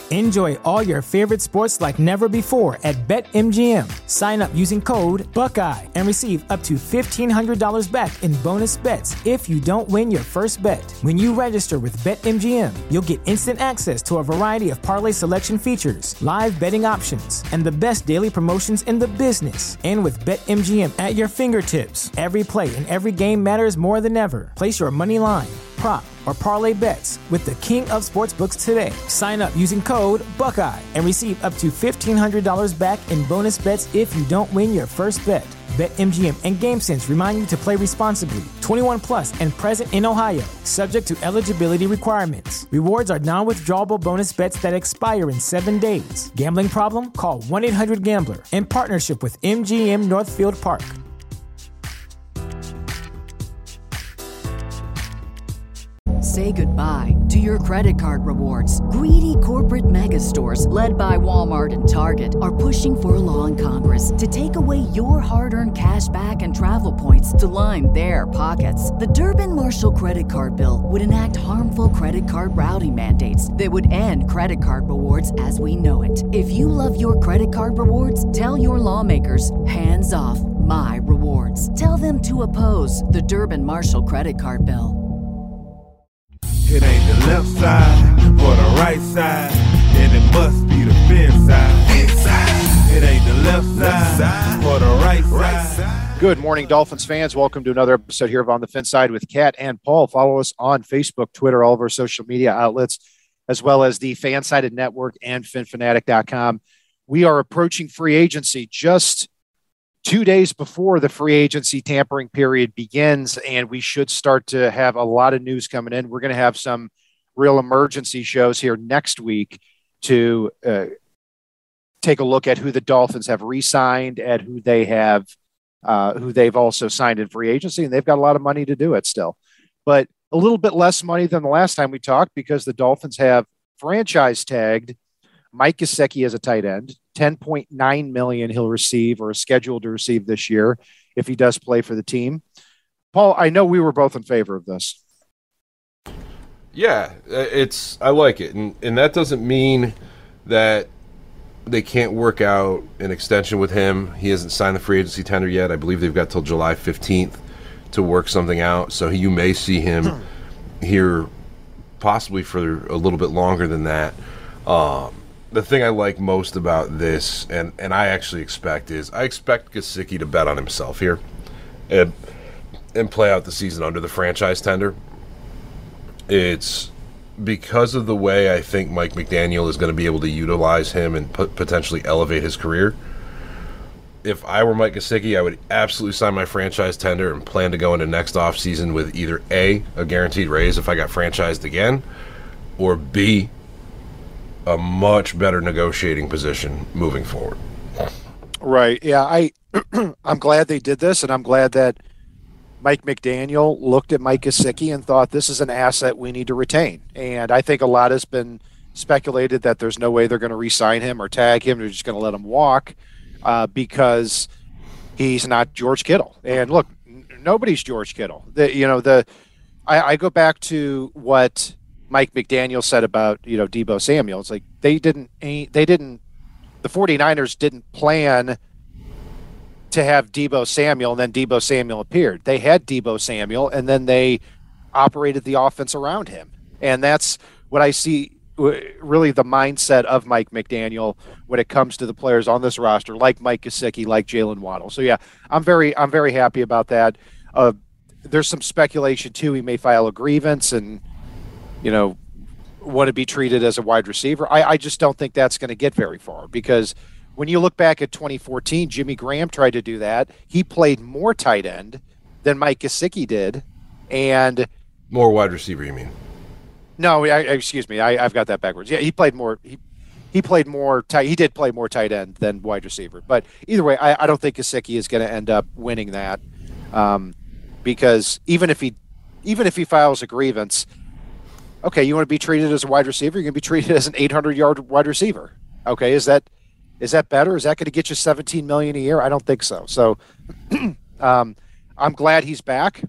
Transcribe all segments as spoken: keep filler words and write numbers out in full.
Enjoy all your favorite sports like never before at BetMGM. Sign up using code Buckeye and receive up to fifteen hundred dollars back in bonus bets if you don't win your first bet. When you register with BetMGM, you'll get instant access to a variety of parlay selection features, live betting options, and the best daily promotions in the business. And with BetMGM at your fingertips, every play and every game matters more than ever. Place your money line, prop, or parlay bets with the king of sportsbooks today. Sign up using code Buckeye and receive up to fifteen hundred dollars back in bonus bets if you don't win your first bet. BetMGM and GameSense remind you to play responsibly. twenty-one plus and present in Ohio, subject to eligibility requirements. Rewards are non-withdrawable bonus bets that expire in seven days. Gambling problem? Call one eight hundred gambler in partnership with M G M Northfield Park. Say goodbye to your credit card rewards. Greedy corporate mega stores, led by Walmart and Target, are pushing for a law in Congress to take away your hard-earned cash back and travel points to line their pockets. The Durbin-Marshall credit card bill would enact harmful credit card routing mandates that would end credit card rewards as we know it. If you love your credit card rewards, tell your lawmakers, hands off my rewards. Tell them to oppose the Durbin-Marshall credit card bill. It ain't the left side or the right side, then it must be the fin side. Inside. It ain't the left side or the right side. Good morning, Dolphins fans. Welcome to another episode here of On the Fin Side with Kat and Paul. Follow us on Facebook, Twitter, all of our social media outlets, as well as the Fansided Network and fin fanatic dot com. We are approaching free agency just two days before the free agency tampering period begins, and we should start to have a lot of news coming in. We're going to have some real emergency shows here next week to uh, take a look at who the Dolphins have re-signed and who they have, uh, who they've also signed in free agency, and they've got a lot of money to do it still. But a little bit less money than the last time we talked because the Dolphins have franchise tagged Mike Gesicki as a tight end. ten point nine million dollars he'll receive or is scheduled to receive this year if he does play for the team. Paul, I know we were both in favor of this. Yeah, it's I like it. And, and that doesn't mean that they can't work out an extension with him. He hasn't signed the free agency tender yet. I believe they've got till July fifteenth to work something out. So you may see him here possibly for a little bit longer than that. Um, The thing I like most about this, and, and I actually expect, is I expect Gesicki to bet on himself here and and play out the season under the franchise tender. It's because of the way I think Mike McDaniel is going to be able to utilize him and p- potentially elevate his career. If I were Mike Gesicki, I would absolutely sign my franchise tender and plan to go into next offseason with either A, a guaranteed raise if I got franchised again, or B, a much better negotiating position moving forward. Right. Yeah, I, I'm glad they did this, and I'm glad that Mike McDaniel looked at Mike Gesicki and thought this is an asset we need to retain. And I think a lot has been speculated that there's no way they're going to re-sign him or tag him. They're just going to let him walk uh, because he's not George Kittle. And look, n- nobody's George Kittle. The, you know, the I, I go back to what Mike McDaniel said about, you know, Deebo Samuel. It's like they didn't, they didn't, the 49ers didn't plan to have Deebo Samuel and then Deebo Samuel appeared. They had Deebo Samuel and then they operated the offense around him. And that's what I see really the mindset of Mike McDaniel when it comes to the players on this roster, like Mike Gesicki, like Jalen Waddle. So yeah, I'm very, I'm very happy about that. Uh, there's some speculation too. He may file a grievance and, you know, want to be treated as a wide receiver. I, I just don't think that's going to get very far because when you look back at twenty fourteen, Jimmy Graham tried to do that. He played more tight end than Mike Gesicki did. And more wide receiver, you mean? No, I, excuse me. I, I've got that backwards. Yeah, he played more. He, he played more tight. He did play more tight end than wide receiver. But either way, I, I don't think Gesicki is going to end up winning that um, because even if he, even if he files a grievance, okay, you want to be treated as a wide receiver, you're going to be treated as an eight hundred yard wide receiver. Okay, is that is that better? Is that going to get you seventeen million dollars a year? I don't think so. So um, I'm glad he's back.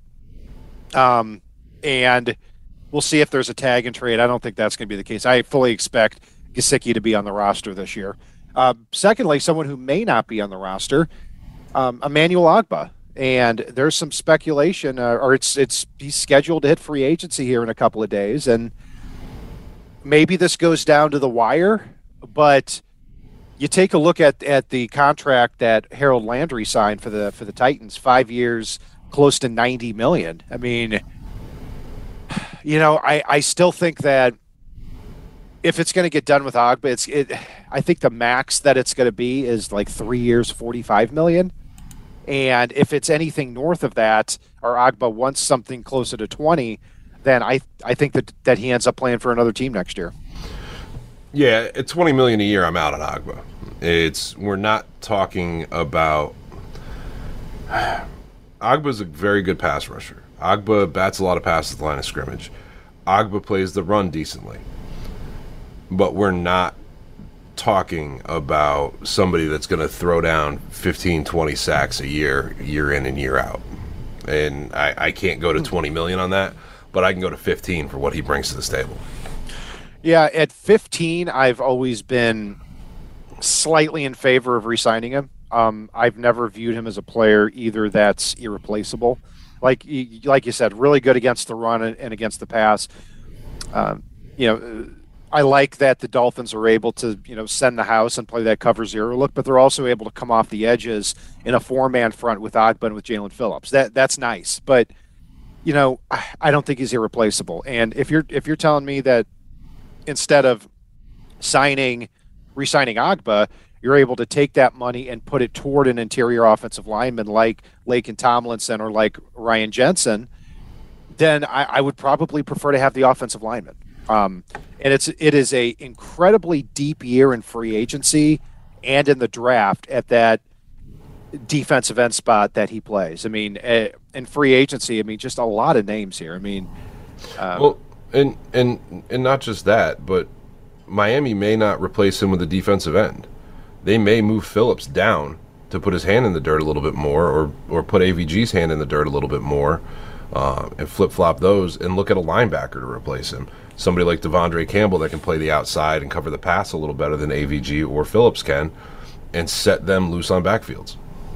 Um, and we'll see if there's a tag and trade. I don't think that's going to be the case. I fully expect Gesicki to be on the roster this year. Uh, secondly, someone who may not be on the roster, um, Emmanuel Ogbah. And there's some speculation, uh, or it's it's he's scheduled to hit free agency here in a couple of days, and maybe this goes down to the wire. But you take a look at, at the contract that Harold Landry signed for the for the Titans, five years, close to ninety million. I mean, you know, I, I still think that if it's going to get done with Ogbah, it's it. I think the max that it's going to be is like three years, forty-five million. And if it's anything north of that, or Ogbah wants something closer to twenty, then I I think that that he ends up playing for another team next year. Yeah, at twenty million a year, I'm out on Ogbah. It's we're not talking about. Ogbah's a very good pass rusher. Ogbah bats a lot of passes at the line of scrimmage. Ogbah plays the run decently, but we're not talking about somebody that's going to throw down fifteen, twenty sacks a year, year in and year out. And I, I can't go to twenty million on that, but I can go to fifteen for what he brings to this table. Yeah, at fifteen, I've always been slightly in favor of re-signing him. Um, I've never viewed him as a player either that's irreplaceable. Like, like you said, really good against the run and against the pass. Um, you know, I like that the Dolphins are able to, you know, send the house and play that cover zero look, but they're also able to come off the edges in a four-man front with Ogbah and with Jalen Phillips. That that's nice, but you know, I, I don't think he's irreplaceable. And if you're if you're telling me that instead of signing, re-signing Ogbah, you're able to take that money and put it toward an interior offensive lineman like Laken Tomlinson or like Ryan Jensen, then I, I would probably prefer to have the offensive lineman. Um, and it's it is a incredibly deep year in free agency and in the draft at that defensive end spot that he plays. I mean, uh, in free agency, I mean, just a lot of names here. I mean, um, well, and and and not just that, but Miami may not replace him with a defensive end. They may move Phillips down to put his hand in the dirt a little bit more, or or put A V G's hand in the dirt a little bit more, uh, and flip flop those, and look at a linebacker to replace him. Somebody like Devondre Campbell that can play the outside and cover the pass a little better than A V G or Phillips can, and set them loose on backfields.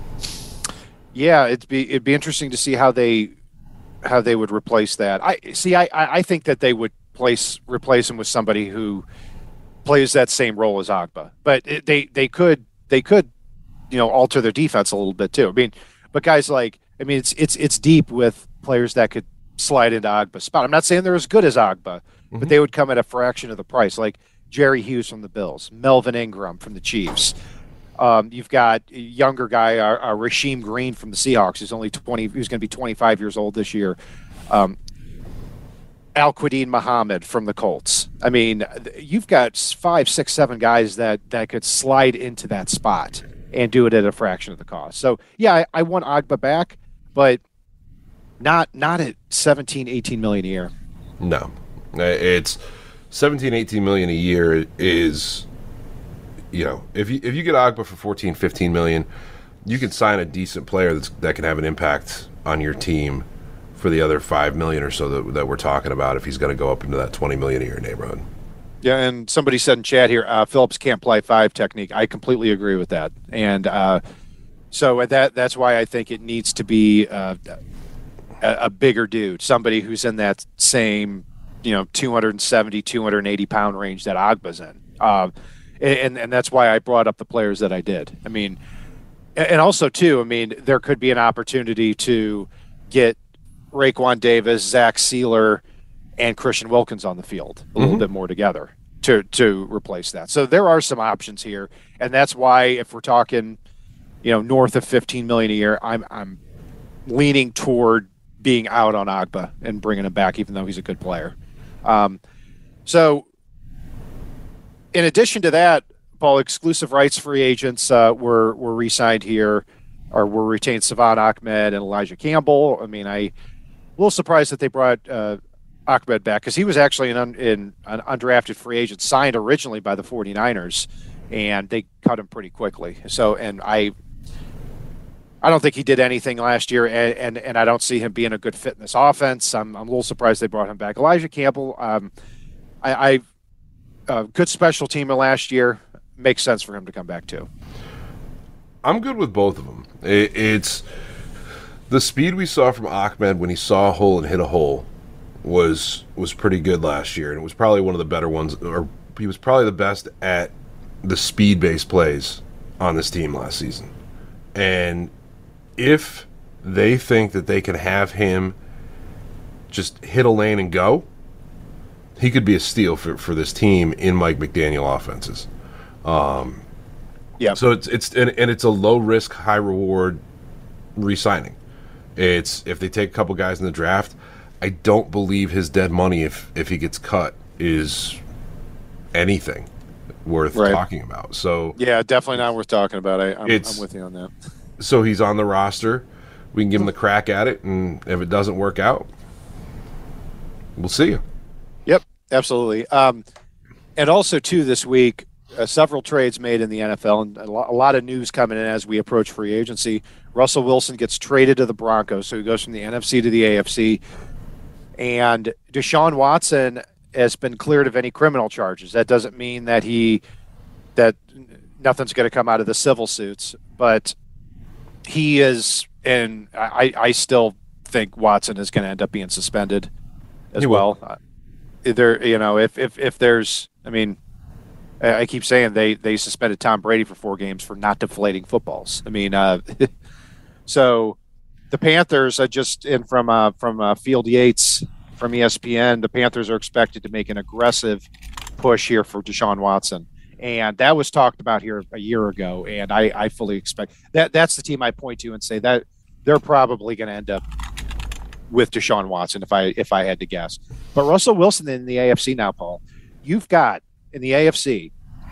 Yeah, it'd be it'd be interesting to see how they how they would replace that. I see. I I think that they would place replace him with somebody who plays that same role as Ogbah, but it, they they could they could you know alter their defense a little bit too. I mean, but guys like I mean it's it's it's deep with players that could slide into Ogbah's spot. I'm not saying they're as good as Ogbah, mm-hmm. but they would come at a fraction of the price, like Jerry Hughes from the Bills, Melvin Ingram from the Chiefs. Um, you've got a younger guy, uh, uh, Rasheem Green from the Seahawks, who's only twenty. Who's going to be twenty-five years old this year. Um, Al-Quadin Muhammad from the Colts. I mean, you've got five, six, seven guys that that could slide into that spot and do it at a fraction of the cost. So yeah, I, I want Ogbah back, but not not at seventeen, eighteen million a year. No, it's seventeen, eighteen million a year is. You know, if you if you get Ogbah for fourteen, fifteen million, you can sign a decent player that's, that can have an impact on your team for the other five million or so that, that we're talking about if he's going to go up into that twenty million a year neighborhood. Yeah, and somebody said in chat here, uh, Phillips can't play five technique. I completely agree with that, and uh, so that that's why I think it needs to be uh, a, a bigger dude, somebody who's in that same you know two seventy, two eighty pound range that Ogbah's in. Uh, And and that's why I brought up the players that I did. I mean, and also, too, I mean, there could be an opportunity to get Raekwon Davis, Zach Sealer, and Christian Wilkins on the field a mm-hmm. little bit more together to, to replace that. So there are some options here. And that's why if we're talking, you know, north of fifteen million dollars a year, I'm I'm leaning toward being out on Ogbah and bringing him back, even though he's a good player. Um, so... In addition to that, Paul, exclusive rights free agents uh, were were re-signed here, or were retained Savon Ahmed and Elijah Campbell. I mean, I a little surprised that they brought uh, Ahmed back because he was actually an, un, in, an undrafted free agent signed originally by the 49ers, and they cut him pretty quickly. So, and I, I don't think he did anything last year, and and, and I don't see him being a good fit in this offense. I'm I'm a little surprised they brought him back. Elijah Campbell, um, I. I a good special teamer last year. Makes sense for him to come back too. I'm good with both of them. It, it's the speed we saw from Ahmed when he saw a hole and hit a hole was was pretty good last year, and it was probably one of the better ones, or he was probably the best at the speed-based plays on this team last season. And if they think that they can have him just hit a lane and go, he could be a steal for, for this team in Mike McDaniel offenses. Um, yeah. So it's it's and, and it's a low risk, high reward re-signing. It's if they take a couple guys in the draft, I don't believe his dead money, if if he gets cut, is anything worth right. talking about. So yeah, definitely not worth talking about. I, I'm, It's- I'm with you on that. so he's on the roster. We can give him the crack at it, and if it doesn't work out, we'll see you. Yep, absolutely. Um, and also, too, this week, uh, several trades made in the N F L, and a, lo- a lot of news coming in as we approach free agency. Russell Wilson gets traded to the Broncos, so he goes from the N F C to the A F C. And Deshaun Watson has been cleared of any criminal charges. That doesn't mean that he that nothing's going to come out of the civil suits, but he is, and I, I still think Watson is going to end up being suspended as He will. well. Uh, there, you know, if if if there's, I mean, I I keep saying they they suspended Tom Brady for four games for not deflating footballs. I mean, uh, so the Panthers are just in from uh, from uh, Field Yates from E S P N. The Panthers are expected to make an aggressive push here for Deshaun Watson, and that was talked about here a year ago. And I, I fully expect that that's the team I point to and say that they're probably going to end up with Deshaun Watson if I if I had to guess. But Russell Wilson in the A F C now, Paul, you've got in the A F C,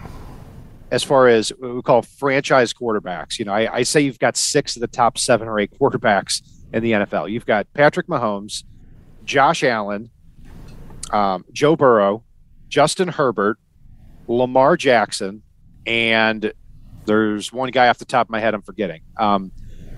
as far as what we call franchise quarterbacks, you know, I, I say you've got six of the top seven or eight quarterbacks in the N F L. You've got Patrick Mahomes, Josh Allen, um, Joe Burrow, Justin Herbert, Lamar Jackson, and there's one guy off the top of my head I'm forgetting. Um,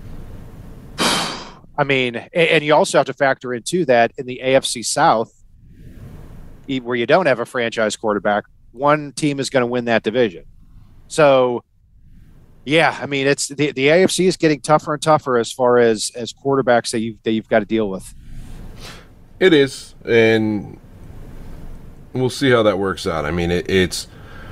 I mean, and, and you also have to factor in, too, that in the A F C South, e- where you don't have a franchise quarterback, one team is going to win that division. So, yeah, I mean, it's the, the A F C is getting tougher and tougher as far as, as quarterbacks that you've, that you've got to deal with. It is, and we'll see how that works out. I mean, it, it's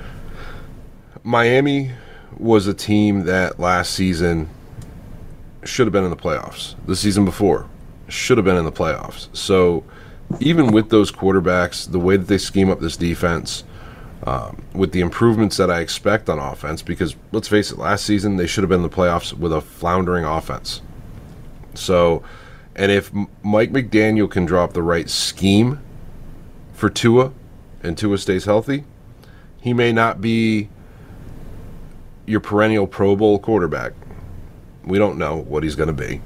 Miami was a team that last season should have been in the playoffs. The season before should have been in the playoffs. So even with those quarterbacks, the way that they scheme up this defense, um, with the improvements that I expect on offense, because let's face it, last season they should have been in the playoffs with a floundering offense. So, and if M- Mike McDaniel can drop the right scheme for Tua, and Tua stays healthy, he may not be your perennial Pro Bowl quarterback. We don't know what he's going to be.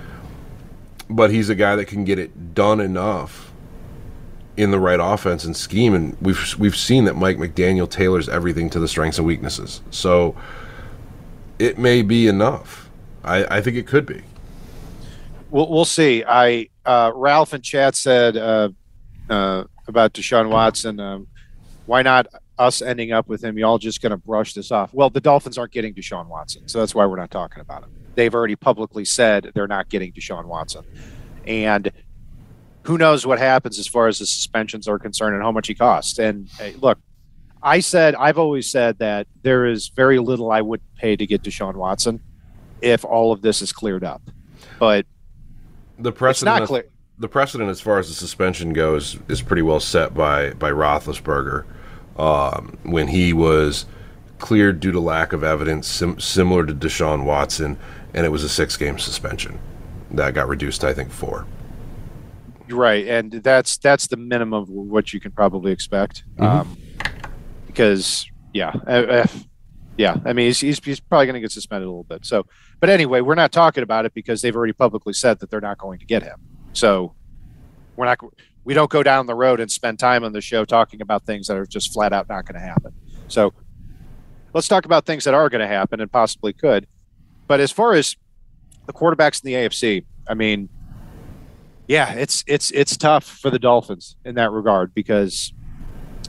But he's a guy that can get it done enough in the right offense and scheme, and we've we've seen that Mike McDaniel tailors everything to the strengths and weaknesses. So it may be enough. I, I think it could be. We'll, we'll see. I uh, Ralph in chat said uh, uh, about Deshaun Watson, um, why not us ending up with him? Y'all just going to brush this off. Well, the Dolphins aren't getting Deshaun Watson, so that's why we're not talking about him. They've already publicly said they're not getting Deshaun Watson. And who knows what happens as far as the suspensions are concerned and how much he costs. And hey, look, I said, I've always said that there is very little I would pay to get Deshaun Watson if all of this is cleared up. But The it's precedent, not clear. the precedent as far as the suspension goes is pretty well set by, by Roethlisberger um, when he was cleared due to lack of evidence, sim- similar to Deshaun Watson, and it was a six-game suspension that got reduced to, I think, four. Right, and that's that's the minimum of what you can probably expect. Mm-hmm. Um, because, yeah, uh, uh, yeah, I mean, he's, he's, he's probably going to get suspended a little bit. So, but anyway, we're not talking about it because they've already publicly said that they're not going to get him. So, we're not. We don't go down the road and spend time on the show talking about things that are just flat out not going to happen. So, let's talk about things that are going to happen and possibly could. But as far as the quarterbacks in the A F C, I mean, yeah, it's it's it's tough for the Dolphins in that regard because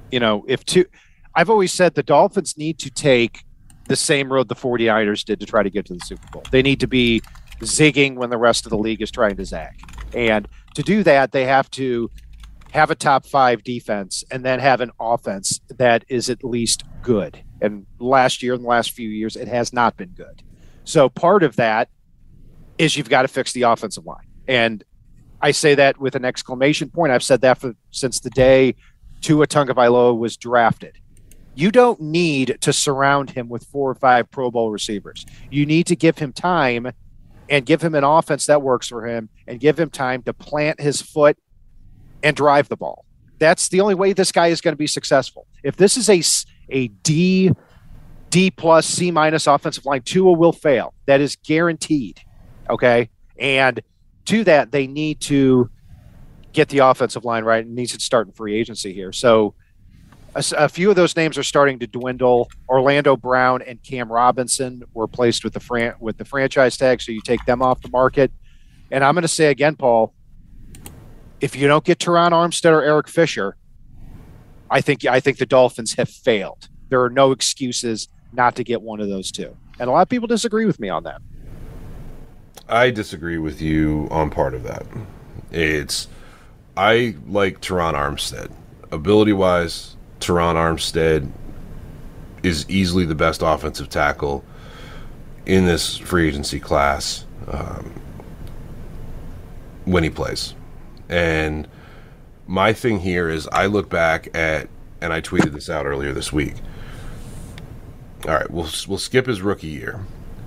You know, if two, I've always said the Dolphins need to take the same road the 49ers did to try to get to the Super Bowl. They need to be zigging when the rest of the league is trying to zag. And to do that, they have to have a top five defense and then have an offense that is at least good. And last year, in the last few years, it has not been good. So part of that is you've got to fix the offensive line. And I say that with an exclamation point. I've said that for since the day Tua Tagovailoa was drafted. You don't need to surround him with four or five Pro Bowl receivers. You need to give him time and give him an offense that works for him and give him time to plant his foot and drive the ball. That's the only way this guy is going to be successful. If this is a, a D, D plus, C minus offensive line, Tua will fail. That is guaranteed. Okay. And to that, they need to get the offensive line right and needs to start in free agency here. So a, a few of those names are starting to dwindle. Orlando Brown and Cam Robinson were placed with the fran- with the franchise tag, so you take them off the market. And I'm going to say again, Paul, if you don't get Teron Armstead or Eric Fisher, I think I think the Dolphins have failed. There are no excuses not to get one of those two. And a lot of people disagree with me on that. I disagree with you on part of that. It's I like Teron Armstead. Ability-wise, Teron Armstead is easily the best offensive tackle in this free agency class um, when he plays. And my thing here is I look back at, and I tweeted this out earlier this week. All right, we'll we'll skip his rookie year.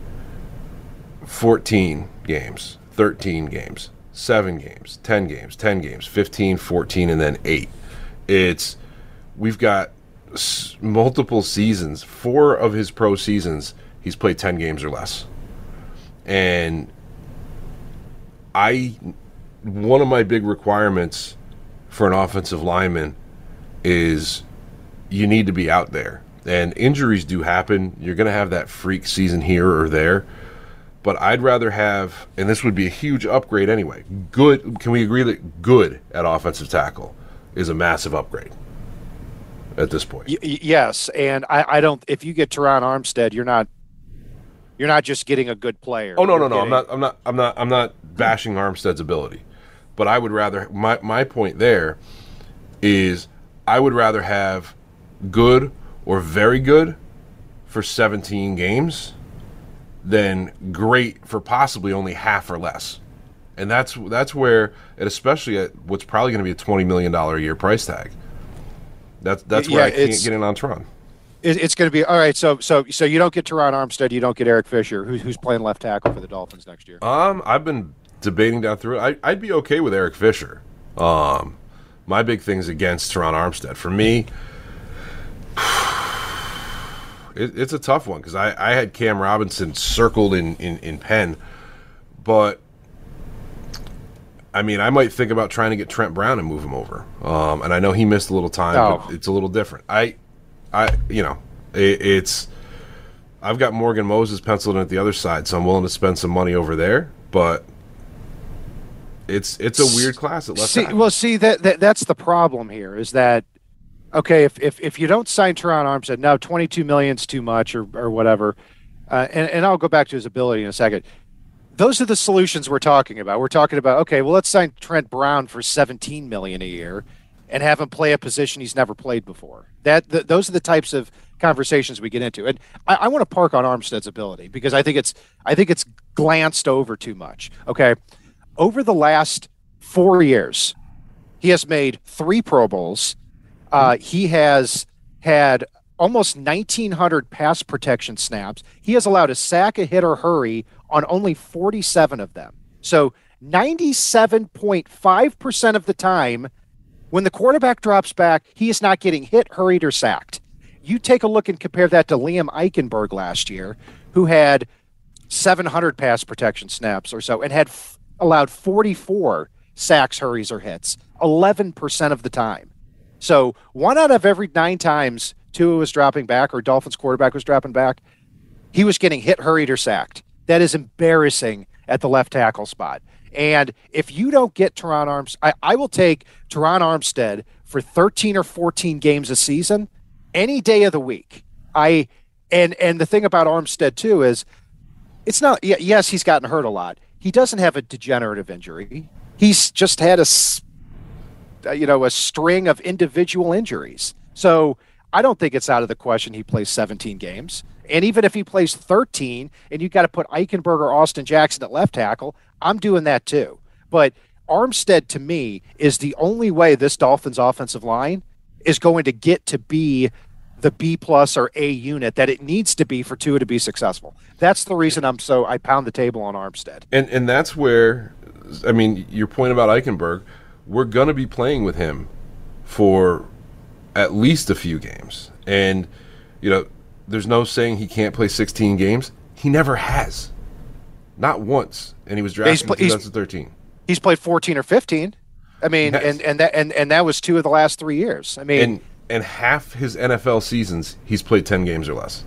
fourteen games, thirteen games, seven games, ten games, ten games, fifteen, fourteen, and then eight. It's we've got s- multiple seasons. Four of his pro seasons, he's played ten games or less. And I, one of my big requirements for an offensive lineman is you need to be out there. And injuries do happen. You're going to have that freak season here or there. But I'd rather have, and this would be a huge upgrade anyway, good, can we agree that good at offensive tackle is a massive upgrade at this point? Y- yes, and I, I don't, if you get Teron Armstead, you're not, you're not just getting a good player. Oh, no, You're no, no, getting, I'm not, I'm not, I'm not, I'm not bashing Armstead's ability. But I would rather, my, my point there is I would rather have good or very good for seventeen games than great for possibly only half or less. And that's that's where, and especially at what's probably going to be a twenty million dollars a year price tag, that's that's where Yeah, I can't it's- get in on Teron. it, it's going to be all right. So, so, so you don't get Teron Armstead, you don't get Eric Fisher, who's who's playing left tackle for the Dolphins next year. Um, I've been debating down through it. I, I'd be okay with Eric Fisher. Um, my big thing's against Teron Armstead. For me, it, it's a tough one because I, I had Cam Robinson circled in, in, in pen, but I mean, I might think about trying to get Trent Brown and move him over. Um, and I know he missed a little time, Oh. but it's a little different. I, I, you know, it, it's. I've got Morgan Moses penciled in at the other side, so I'm willing to spend some money over there. But it's it's a weird class at left See, tackle. well, see that, that that's the problem here is that okay, if if, if you don't sign Teron Armstead, now twenty-two million is too much or or whatever, uh, and and I'll go back to his ability in a second. Those are the solutions we're talking about. We're talking about okay, well, let's sign Trent Brown for seventeen million a year, and have him play a position he's never played before. That th- those are the types of conversations we get into, and I, I want to park on Armstead's ability because I think it's I think it's glanced over too much. Okay, over the last four years, he has made three Pro Bowls. Uh, he has had almost nineteen hundred pass protection snaps. He has allowed a sack, a hit, or hurry on only forty-seven of them. So ninety-seven point five percent of the time, when the quarterback drops back, he is not getting hit, hurried, or sacked. You take a look and compare that to Liam Eichenberg last year, who had seven hundred pass protection snaps or so and had f- allowed forty-four sacks, hurries, or hits, eleven percent of the time. So one out of every nine times Tua was dropping back or Dolphins quarterback was dropping back, he was getting hit, hurried, or sacked. That is embarrassing at the left tackle spot. And if you don't get Teron Armstead, I, I will take Teron Armstead for thirteen or fourteen games a season, any day of the week. I and and the thing about Armstead too is it's not yes, he's gotten hurt a lot. He doesn't have a degenerative injury. He's just had a you know, a string of individual injuries. So I don't think it's out of the question he plays seventeen games. And even if he plays thirteen and you got to put Eichenberg or Austin Jackson at left tackle, I'm doing that too. But Armstead, to me, is the only way this Dolphins offensive line is going to get to be the B plus or A unit that it needs to be for Tua to be successful. That's the reason I'm so I pound the table on Armstead. And and that's where, I mean, your point about Eichenberg, we're going to be playing with him for at least a few games. And, you know, there's no saying he can't play sixteen games. He never has. Not once. And he was drafted in twenty thirteen. He's played fourteen or fifteen. I mean, yes. and, and that and, and that was two of the last three years. I mean, and and half his N F L seasons, he's played ten games or less.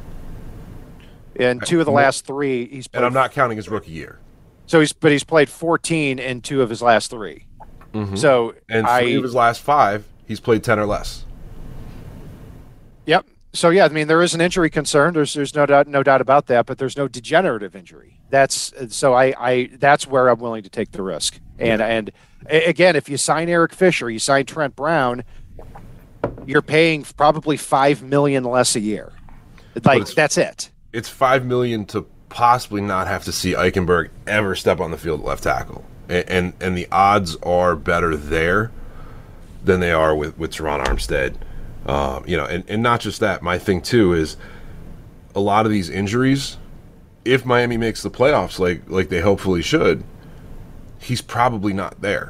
And two of the last three, he's played. And I'm not counting his rookie year. So he's but he's played fourteen in two of his last three. Mm-hmm. So and three I, of his last five, he's played ten or less. Yep. So yeah, I mean there is an injury concern. There's there's no doubt no doubt about that, but there's no degenerative injury. That's so I, I that's where I'm willing to take the risk. And yeah. and again, if you sign Eric Fisher, you sign Trent Brown, you're paying probably five million less a year. Like that's it. It's five million to possibly not have to see Eichenberg ever step on the field at left tackle, and and, and the odds are better there than they are with with Teron Armstead. Um, you know, and, and not just that. My thing too is a lot of these injuries. If Miami makes the playoffs, like like they hopefully should, he's probably not there.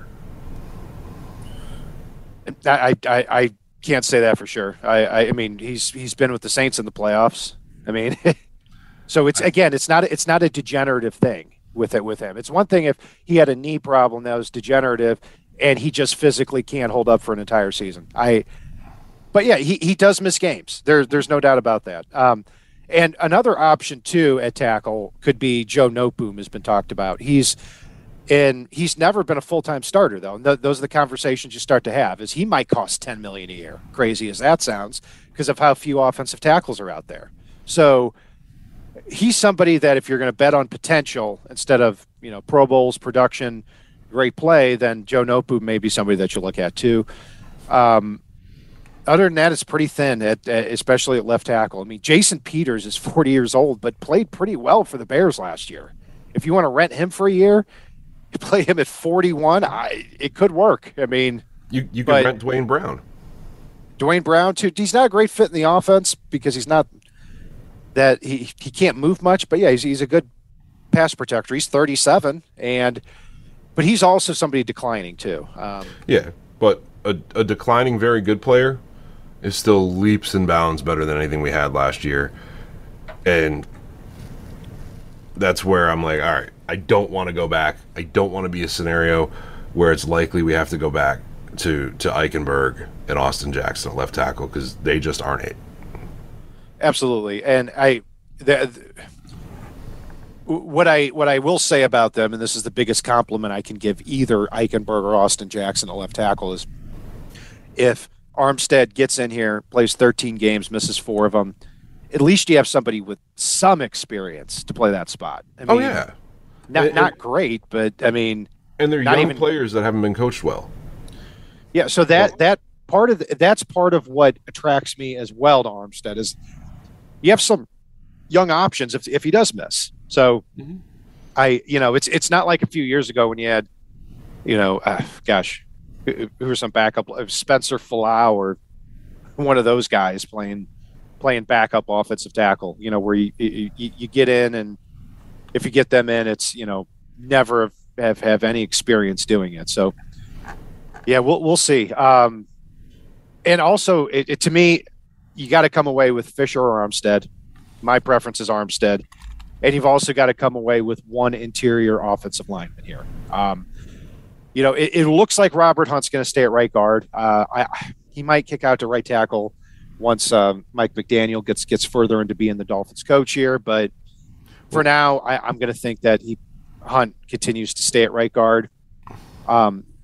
I I, I can't say that for sure. I, I I mean he's he's been with the Saints in the playoffs. I mean, so it's again it's not it's not a degenerative thing with it with him. It's one thing if he had a knee problem that was degenerative and he just physically can't hold up for an entire season. I. But yeah, he, he does miss games. There, there's no doubt about that. Um, and another option too at tackle could be Joe Noteboom has been talked about. He's and he's never been a full-time starter though. And th- those are the conversations you start to have. Is he might cost ten million dollars a year? Crazy as that sounds, because of how few offensive tackles are out there. So he's somebody that if you're going to bet on potential instead of you know Pro Bowls, production, great play, then Joe Noteboom may be somebody that you look at too. Um, Other than that, it's pretty thin, at, at, especially at left tackle. I mean, Jason Peters is forty years old, but played pretty well for the Bears last year. If you want to rent him for a year, you play him at forty-one, I, it could work. I mean, you you could rent Dwayne Brown. Dwayne Brown, too. He's not a great fit in the offense because he's not that he, he can't move much, but yeah, he's, he's a good pass protector. He's thirty-seven, and but he's also somebody declining, too. Um, yeah, but a, a declining, very good player is still leaps and bounds better than anything we had last year. And that's where I'm like, all right, I don't want to go back. I don't want to be a scenario where it's likely we have to go back to, to Eichenberg and Austin Jackson at left tackle because they just aren't it. Absolutely. And I the, the, what I what I will say about them, and this is the biggest compliment I can give either Eichenberg or Austin Jackson at left tackle, is if Armstead gets in here, plays thirteen games, misses four of them, at least you have somebody with some experience to play that spot. I mean, oh, yeah. Not and, not great, but, I mean... And they're young even, players that haven't been coached well. Yeah, so that well, that part of the, that's part of what attracts me as well to Armstead is you have some young options if if he does miss. So, mm-hmm. I you know, it's it's not like a few years ago when you had, you know, uh, gosh, who were some backup, Spencer Falau or one of those guys playing playing backup offensive tackle, you know, where you, you you get in and if you get them in, it's, you know, never have, have any experience doing it. So, yeah, we'll we'll see. Um, and also, it, it, to me, you got to come away with Fisher or Armstead. My preference is Armstead. And you've also got to come away with one interior offensive lineman here. Um, You know, it, it looks like Robert Hunt's going to stay at right guard. Uh, I, he might kick out to right tackle once um, Mike McDaniel gets gets further into being the Dolphins coach here. But for now, I, I'm going to think that he Hunt continues to stay at right guard. Um,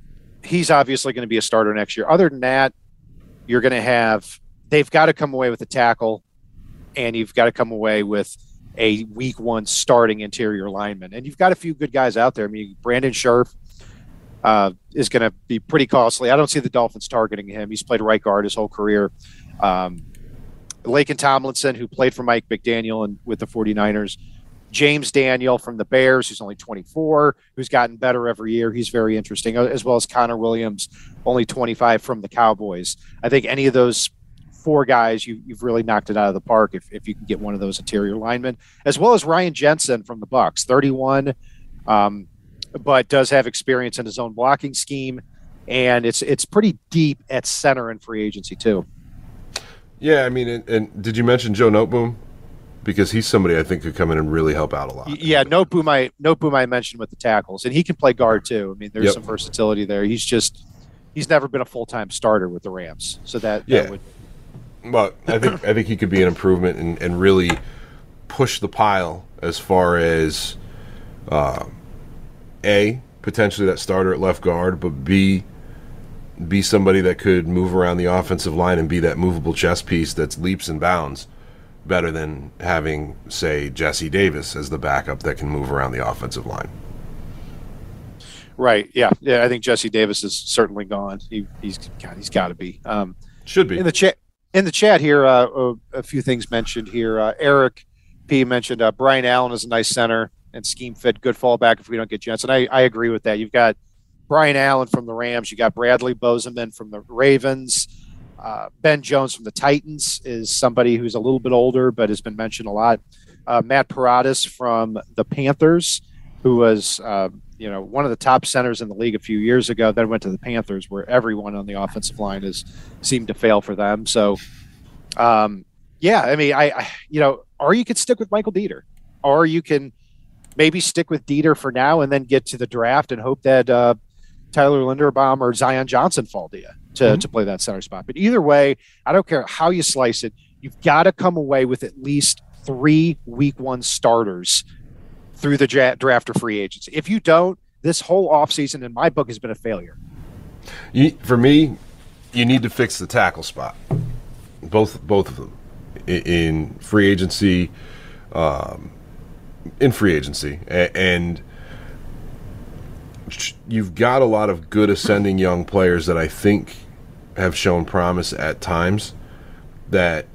he's obviously going to be a starter next year. Other than that, you're going to have they've got to come away with a tackle, and you've got to come away with a week one starting interior lineman. And you've got a few good guys out there. I mean, Brandon Scherf uh, is going to be pretty costly. I don't see the Dolphins targeting him. He's played right guard his whole career. Um, Laken Tomlinson, who played for Mike McDaniel and with the 49ers. James Daniel from the Bears, who's only twenty-four, who's gotten better every year. He's very interesting, as well as Connor Williams, only twenty-five, from the Cowboys. I think any of those four guys, you, you've really knocked it out of the park if, if you can get one of those interior linemen, as well as Ryan Jensen from the Bucs, thirty-one, um, but does have experience in his own blocking scheme, and it's it's pretty deep at center in free agency too. Yeah, I mean, and, and did you mention Joe Noteboom? Because he's somebody I think could come in and really help out a lot. Yeah, Noteboom I Noteboom I mentioned with the tackles, and he can play guard too. I mean, there's yep. some versatility there. He's just he's never been a full time starter with the Rams, so that, yeah. that would. Well, I think I think he could be an improvement and, and really push the pile as far as uh, A, potentially that starter at left guard, but B, be somebody that could move around the offensive line and be that movable chess piece that's leaps and bounds better than having, say, Jesse Davis as the backup that can move around the offensive line. Right. Yeah. Yeah. I think Jesse Davis is certainly gone. He, he's God, he's got to be. Um, Should be in the chat. In the chat here, uh, a, a few things mentioned here. Uh, Eric P mentioned uh, Brian Allen is a nice center and scheme fit, good fallback if we don't get Jensen. I, I agree with that. You've got Brian Allen from the Rams. You got Bradley Bozeman from the Ravens. Uh, Ben Jones from the Titans is somebody who's a little bit older, but has been mentioned a lot. Uh, Matt Paradas from the Panthers, who was, uh, you know, one of the top centers in the league a few years ago, then went to the Panthers, where everyone on the offensive line has seemed to fail for them. So, um, yeah, I mean, I, I, you know, or you could stick with Michael Dieter, or you can maybe stick with Dieter for now and then get to the draft and hope that uh, Tyler Linderbaum or Zion Johnson fall to you to, mm-hmm. to play that center spot. But either way, I don't care how you slice it. You've got to come away with at least three week one starters through the dra- draft or free agency. If you don't, this whole offseason in my book has been a failure. You, for me, you need to fix the tackle spot. Both both of them. In, in free agency, um, in free agency. A- and you've got a lot of good ascending young players that I think have shown promise at times that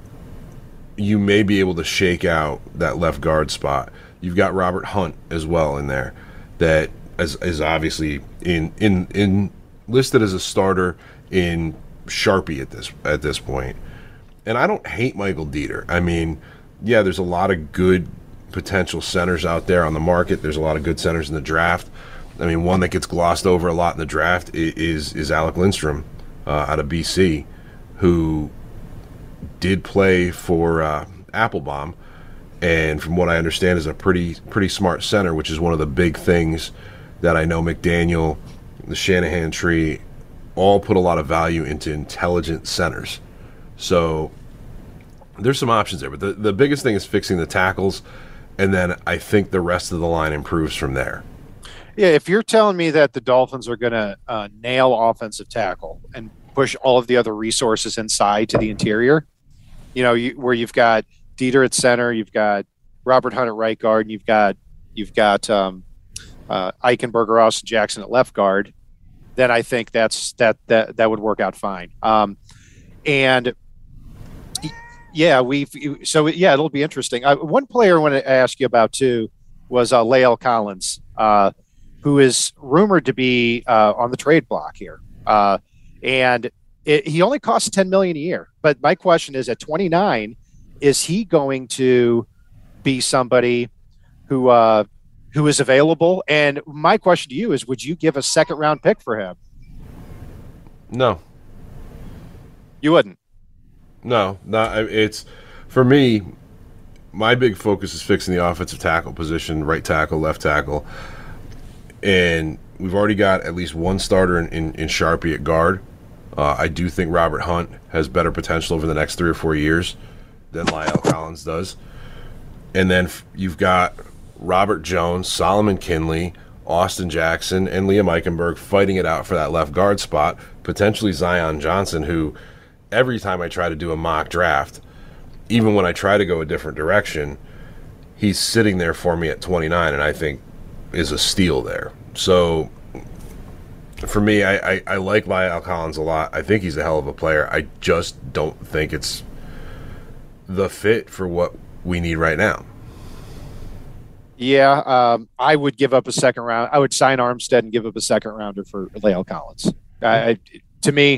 you may be able to shake out that left guard spot. You've got Robert Hunt as well in there that is, is obviously in, in in listed as a starter in Sharpie at this at this point. And I don't hate Michael Dieter. I mean, yeah, there's a lot of good potential centers out there on the market. There's a lot of good centers in the draft. I mean, one that gets glossed over a lot in the draft is is Alec Lindstrom uh, out of B C, who did play for uh, Applebaum, and from what I understand is a pretty pretty smart center, which is one of the big things that I know McDaniel, the Shanahan tree, all put a lot of value into intelligent centers. So there's some options there, but the, the biggest thing is fixing the tackles, and then I think the rest of the line improves from there. Yeah, if you're telling me that the Dolphins are going to uh, nail offensive tackle and push all of the other resources inside to the interior, you know, you, where you've got Dieter at center, you've got Robert Hunt at right guard, and you've got you've got um, uh, Eichenberger, Austin Jackson at left guard, then I think that's that that that would work out fine. Um, and yeah, we've so yeah, it'll be interesting. Uh, one player I want to ask you about too was uh, Lael Collins. Uh, who is rumored to be uh, on the trade block here. Uh, and it, he only costs ten million dollars a year. But my question is, at twenty-nine, is he going to be somebody who uh, who is available? And my question to you is, would you give a second-round pick for him? No. You wouldn't? No. Not, it's for me, my big focus is fixing the offensive tackle position, right tackle, left tackle. And we've already got at least one starter in, in, in Sharpie at guard. Uh, I do think Robert Hunt has better potential over the next three or four years than Lael Collins does. And then f- you've got Robert Jones, Solomon Kinley, Austin Jackson and Liam Eichenberg fighting it out for that left guard spot, potentially Zion Johnson, who every time I try to do a mock draft, even when I try to go a different direction, he's sitting there for me at twenty-nine, and I think is a steal there. So for me, I, I, I like La'el Collins a lot. I think he's a hell of a player. I just don't think it's the fit for what we need right now. Yeah, um, I would give up a second round. I would sign Armstead and give up a second rounder for La'el Collins. I, to me,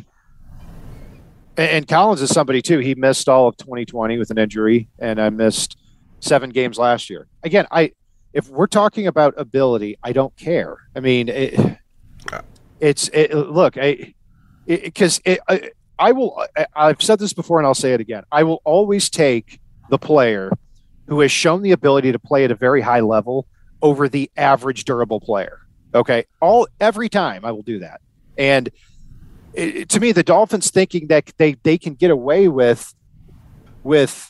and, and Collins is somebody too. He missed all of twenty twenty with an injury, and I missed seven games last year. Again, I if we're talking about ability, I don't care. I mean, it, it's it, look, I because I, I will. I, I've said this before, and I'll say it again. I will always take the player who has shown the ability to play at a very high level over the average durable player. Okay. All every time I will do that. And it, to me, the Dolphins thinking that they, they can get away with, with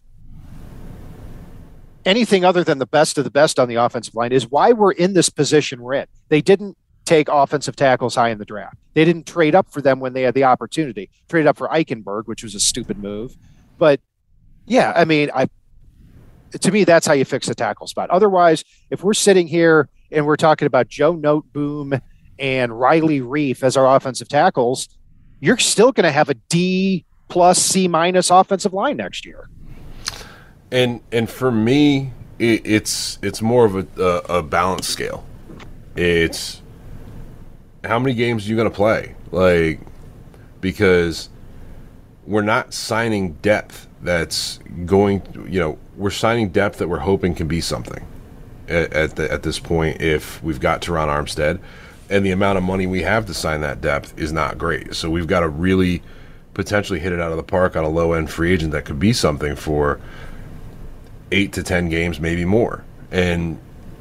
anything other than the best of the best on the offensive line is why we're in this position we're in. They didn't take offensive tackles high in the draft. They didn't trade up for them when they had the opportunity. Traded up for Eichenberg, which was a stupid move. But yeah, I mean, I, to me, that's how you fix the tackle spot. Otherwise, if we're sitting here and we're talking about Joe Noteboom and Riley Reif as our offensive tackles, you're still going to have a D plus C minus offensive line next year. And and for me, it, it's it's more of a, a, a balance scale. It's how many games are you going to play? Like, because we're not signing depth that's going, you know, we're signing depth that we're hoping can be something at at, the, at this point if we've got Teron Armstead, and the amount of money we have to sign that depth is not great. So we've got to really potentially hit it out of the park on a low-end free agent that could be something for eight to ten games, maybe more. And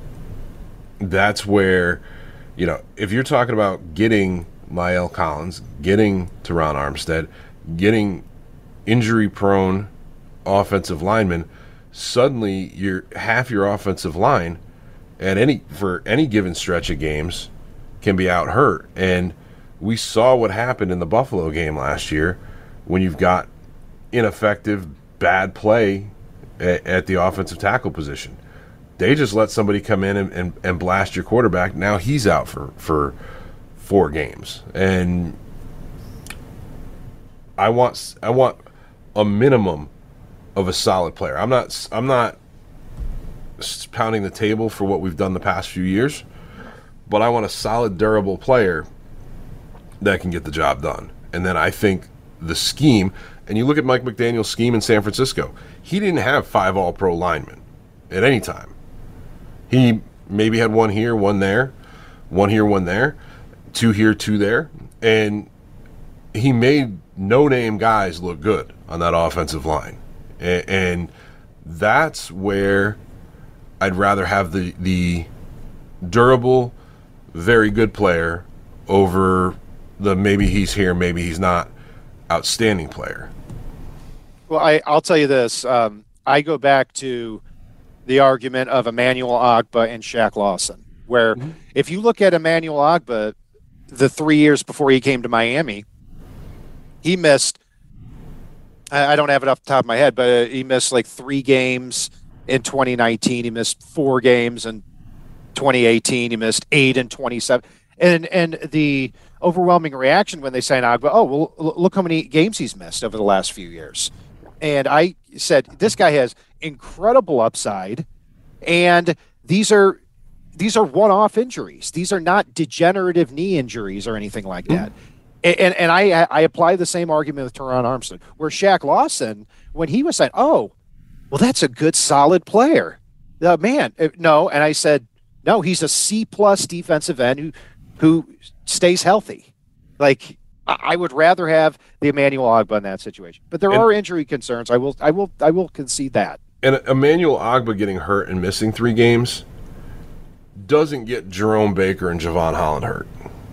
that's where, you know, if you're talking about getting La'el Collins, getting Teron Armstead, getting injury-prone offensive linemen, suddenly you're half your offensive line at any for any given stretch of games can be out hurt. And we saw what happened in the Buffalo game last year when you've got ineffective, bad play at, at the offensive tackle position. They just let somebody come in and, and, and blast your quarterback. Now he's out for, for four games. And I want I want a minimum of a solid player. I'm not I'm not pounding the table for what we've done the past few years, but I want a solid, durable player that can get the job done. And then I think the scheme, and you look at Mike McDaniel's scheme in San Francisco, he didn't have five all-pro linemen at any time. He maybe had one here, one there, one here, one there, two here, two there, and he made no-name guys look good on that offensive line. And, and that's where I'd rather have the the durable, very good player over the maybe he's here, maybe he's not outstanding player. Well, I, I'll tell you this. Um, I go back to the argument of Emmanuel Ogbah and Shaq Lawson, where mm-hmm. if you look at Emmanuel Ogbah, the three years before he came to Miami, he missed, I don't have it off the top of my head, but he missed like three games in twenty nineteen. He missed four games in twenty eighteen. He missed eight in twenty-seven. And and the overwhelming reaction when they signed Ogbah, oh, well, look how many games he's missed over the last few years. And I said, this guy has incredible upside, and these are these are one-off injuries. These are not degenerative knee injuries or anything like that. Mm-hmm. And and I I apply the same argument with Teron Armstead, where Shaq Lawson, when he was saying, oh, well, that's a good, solid player. Uh, man, no. And I said, no, he's a C-plus defensive end who who stays healthy. Like, I would rather have the Emmanuel Ogbah in that situation. But there and, are injury concerns. I will I will, I will concede that. And Emmanuel Ogbah getting hurt and missing three games doesn't get Jerome Baker and Javon Holland hurt.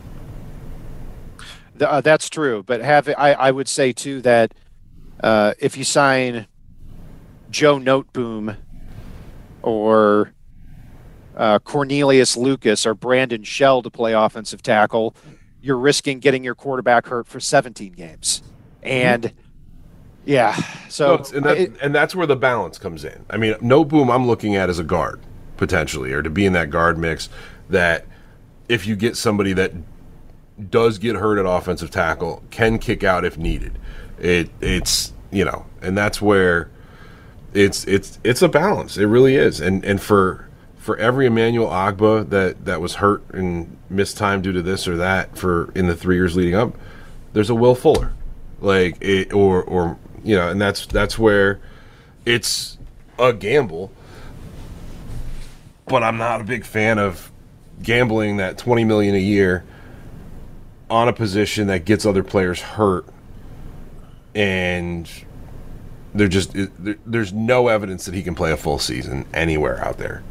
Uh, that's true, but have I, I would say too that uh, if you sign Joe Noteboom or uh, Cornelius Lucas or Brandon Shell to play offensive tackle, you're risking getting your quarterback hurt for seventeen games. And mm-hmm. yeah, so no, and, that, it, and that's where the balance comes in. I mean, Noteboom I'm looking at as a guard potentially, or to be in that guard mix that if you get somebody that does get hurt at offensive tackle, can kick out if needed. It it's you know, and that's where it's it's it's a balance. It really is. And and for for every Emmanuel Ogbah that, that was hurt and missed time due to this or that for in the three years leading up, there's a Will Fuller. Like it, or or you know, and that's that's where it's a gamble. But I'm not a big fan of gambling that twenty million dollars a year on a position that gets other players hurt, and they're just there, there's no evidence that he can play a full season anywhere out there.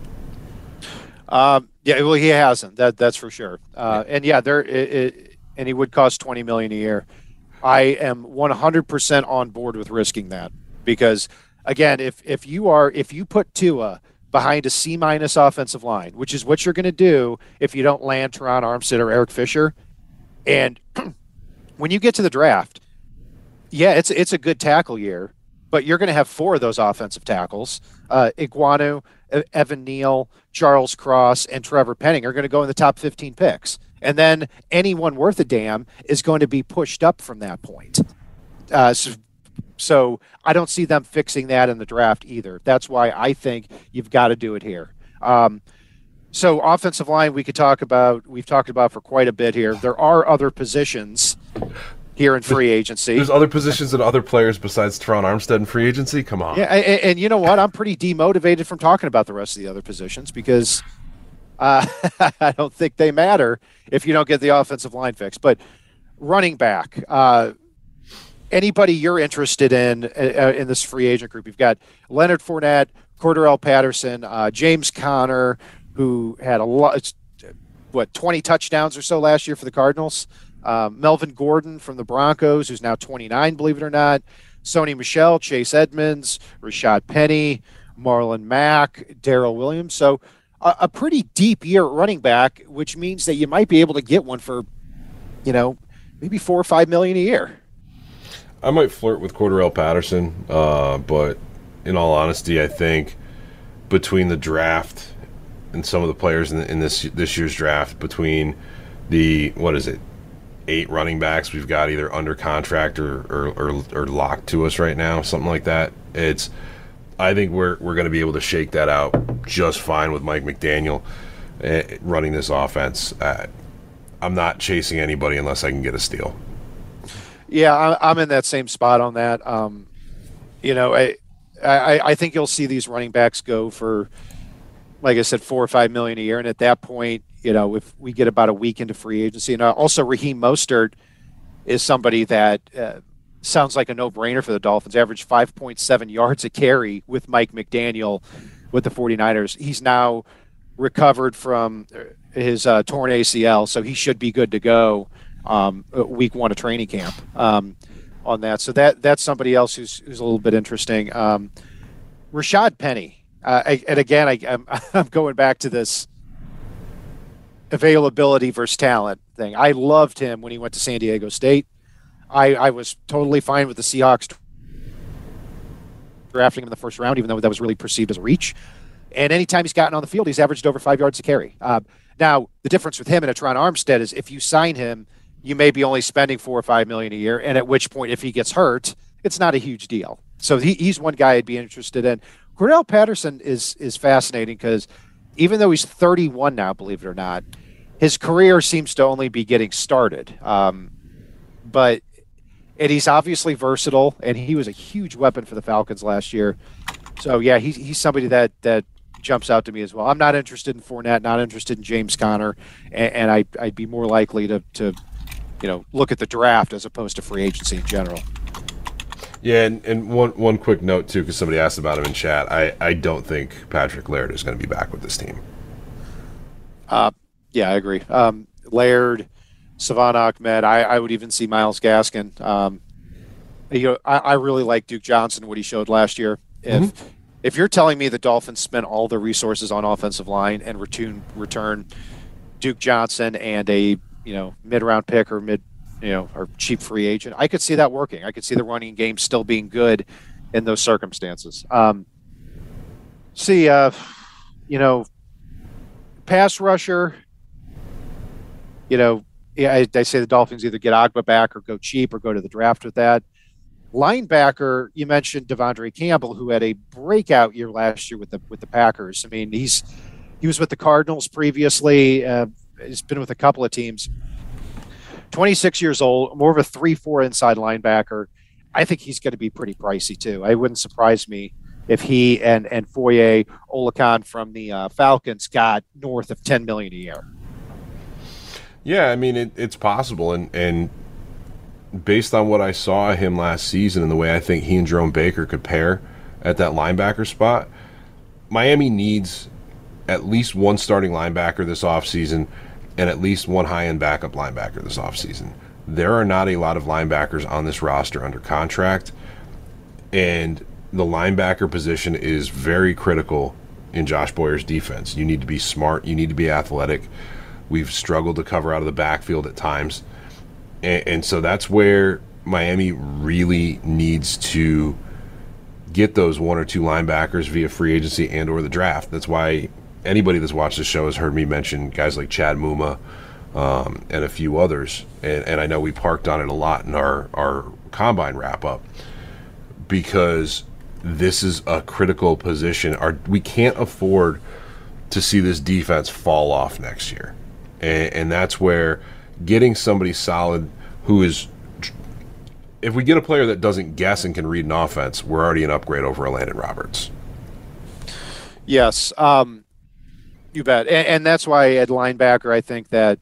Um, yeah, well, he hasn't. That that's for sure. Uh, and yeah, there it, it, and he would cost twenty million dollars a year. I am one hundred percent on board with risking that because, again, if if you are if you put Tua behind a C minus offensive line, which is what you're going to do if you don't land Teron Armstead or Eric Fisher. And when you get to the draft, yeah, it's it's a good tackle year, but you're going to have four of those offensive tackles. Uh, Iguanu, Evan Neal, Charles Cross, and Trevor Penning are going to go in the top fifteen picks. And then anyone worth a damn is going to be pushed up from that point. Uh, so, so I don't see them fixing that in the draft either. That's why I think you've got to do it here. Um, So offensive line, we could talk about, we've talked about for quite a bit here. There are other positions here in free agency. There's other positions and other players besides Teron Armstead in free agency? Come on. Yeah, and, and you know what? I'm pretty demotivated from talking about the rest of the other positions because uh, I don't think they matter if you don't get the offensive line fixed. But running back, uh, anybody you're interested in uh, in this free agent group, you've got Leonard Fournette, Cordarrelle Patterson, uh, James Conner, who had a lot, what, twenty touchdowns or so last year for the Cardinals. Um, Melvin Gordon from the Broncos, who's now twenty-nine, believe it or not. Sony Michel, Chase Edmonds, Rashad Penny, Marlon Mack, Darrell Williams. So a, a pretty deep year at running back, which means that you might be able to get one for, you know, maybe four or five million a year. I might flirt with Cordarrelle Patterson, uh, but in all honesty, I think between the draft and some of the players in, the, in this this year's draft, between the, what is it, eight running backs we've got either under contract or or, or, or locked to us right now, something like that. It's, I think we're we're going to be able to shake that out just fine with Mike McDaniel uh, running this offense. Uh, I'm not chasing anybody unless I can get a steal. Yeah, I'm in that same spot on that. Um, you know, I, I I think you'll see these running backs go for, like I said, four or five million a year. And at that point, you know, if we get about a week into free agency, and also Raheem Mostert is somebody that uh, sounds like a no-brainer for the Dolphins. Averaged five point seven yards a carry with Mike McDaniel with the 49ers. He's now recovered from his uh, torn A C L, so he should be good to go um, week one of training camp um, on that. So that that's somebody else who's who's a little bit interesting. Um, Rashad Penny. Uh, I, and again, I, I'm, I'm going back to this availability versus talent thing. I loved him when he went to San Diego State. I, I was totally fine with the Seahawks drafting him in the first round, even though that was really perceived as a reach. And anytime he's gotten on the field, he's averaged over five yards a carry. Uh, now, the difference with him and a Teron Armstead is if you sign him, you may be only spending four or five million a year, and at which point, if he gets hurt, it's not a huge deal. So he, he's one guy I'd be interested in. Cordarrelle Patterson is is fascinating because even though he's thirty-one now, believe it or not, his career seems to only be getting started. Um, but and he's obviously versatile, and he was a huge weapon for the Falcons last year. So yeah, he's he's somebody that that jumps out to me as well. I'm not interested in Fournette, not interested in James Conner, and, and I I'd be more likely to to you know look at the draft as opposed to free agency in general. Yeah, and, and one one quick note, too, because somebody asked about him in chat. I, I don't think Patrick Laird is going to be back with this team. Uh, yeah, I agree. Um, Laird, Savon Ahmed, I, I would even see Myles Gaskin. Um, you know, I, I really like Duke Johnson, what he showed last year. If mm-hmm. if you're telling me the Dolphins spent all their resources on offensive line and return return Duke Johnson and a you know mid round pick or mid you know or cheap free agent, I could see that working. I could see the running game still being good in those circumstances. Um, see, uh, you know, pass rusher. You know, yeah, I, I say the Dolphins either get Agba back or go cheap or go to the draft with that. Linebacker, you mentioned Devondre Campbell, who had a breakout year last year with the with the Packers. I mean, he's he was with the Cardinals previously. Uh, he's been with a couple of teams. twenty-six years old, more of a three four inside linebacker. I think he's going to be pretty pricey too. It wouldn't surprise me if he and and Foye Oluokun from the uh, Falcons got north of ten million dollars a year. Yeah, I mean it, it's possible, and and. Based on what I saw of him last season and the way I think he and Jerome Baker could pair at that linebacker spot, Miami needs at least one starting linebacker this offseason and at least one high-end backup linebacker this offseason. There are not a lot of linebackers on this roster under contract, and the linebacker position is very critical in Josh Boyer's defense. You need to be smart. You need to be athletic. We've struggled to cover out of the backfield at times. And, and so that's where Miami really needs to get those one or two linebackers via free agency and or the draft. That's why anybody that's watched the show has heard me mention guys like Chad Muma um, and a few others. And, and I know we parked on it a lot in our, our combine wrap-up because this is a critical position. Our, we can't afford to see this defense fall off next year. And, and that's where getting somebody solid who is – if we get a player that doesn't guess and can read an offense, we're already an upgrade over Landon Roberts. Yes, um, you bet. And, and that's why at linebacker I think that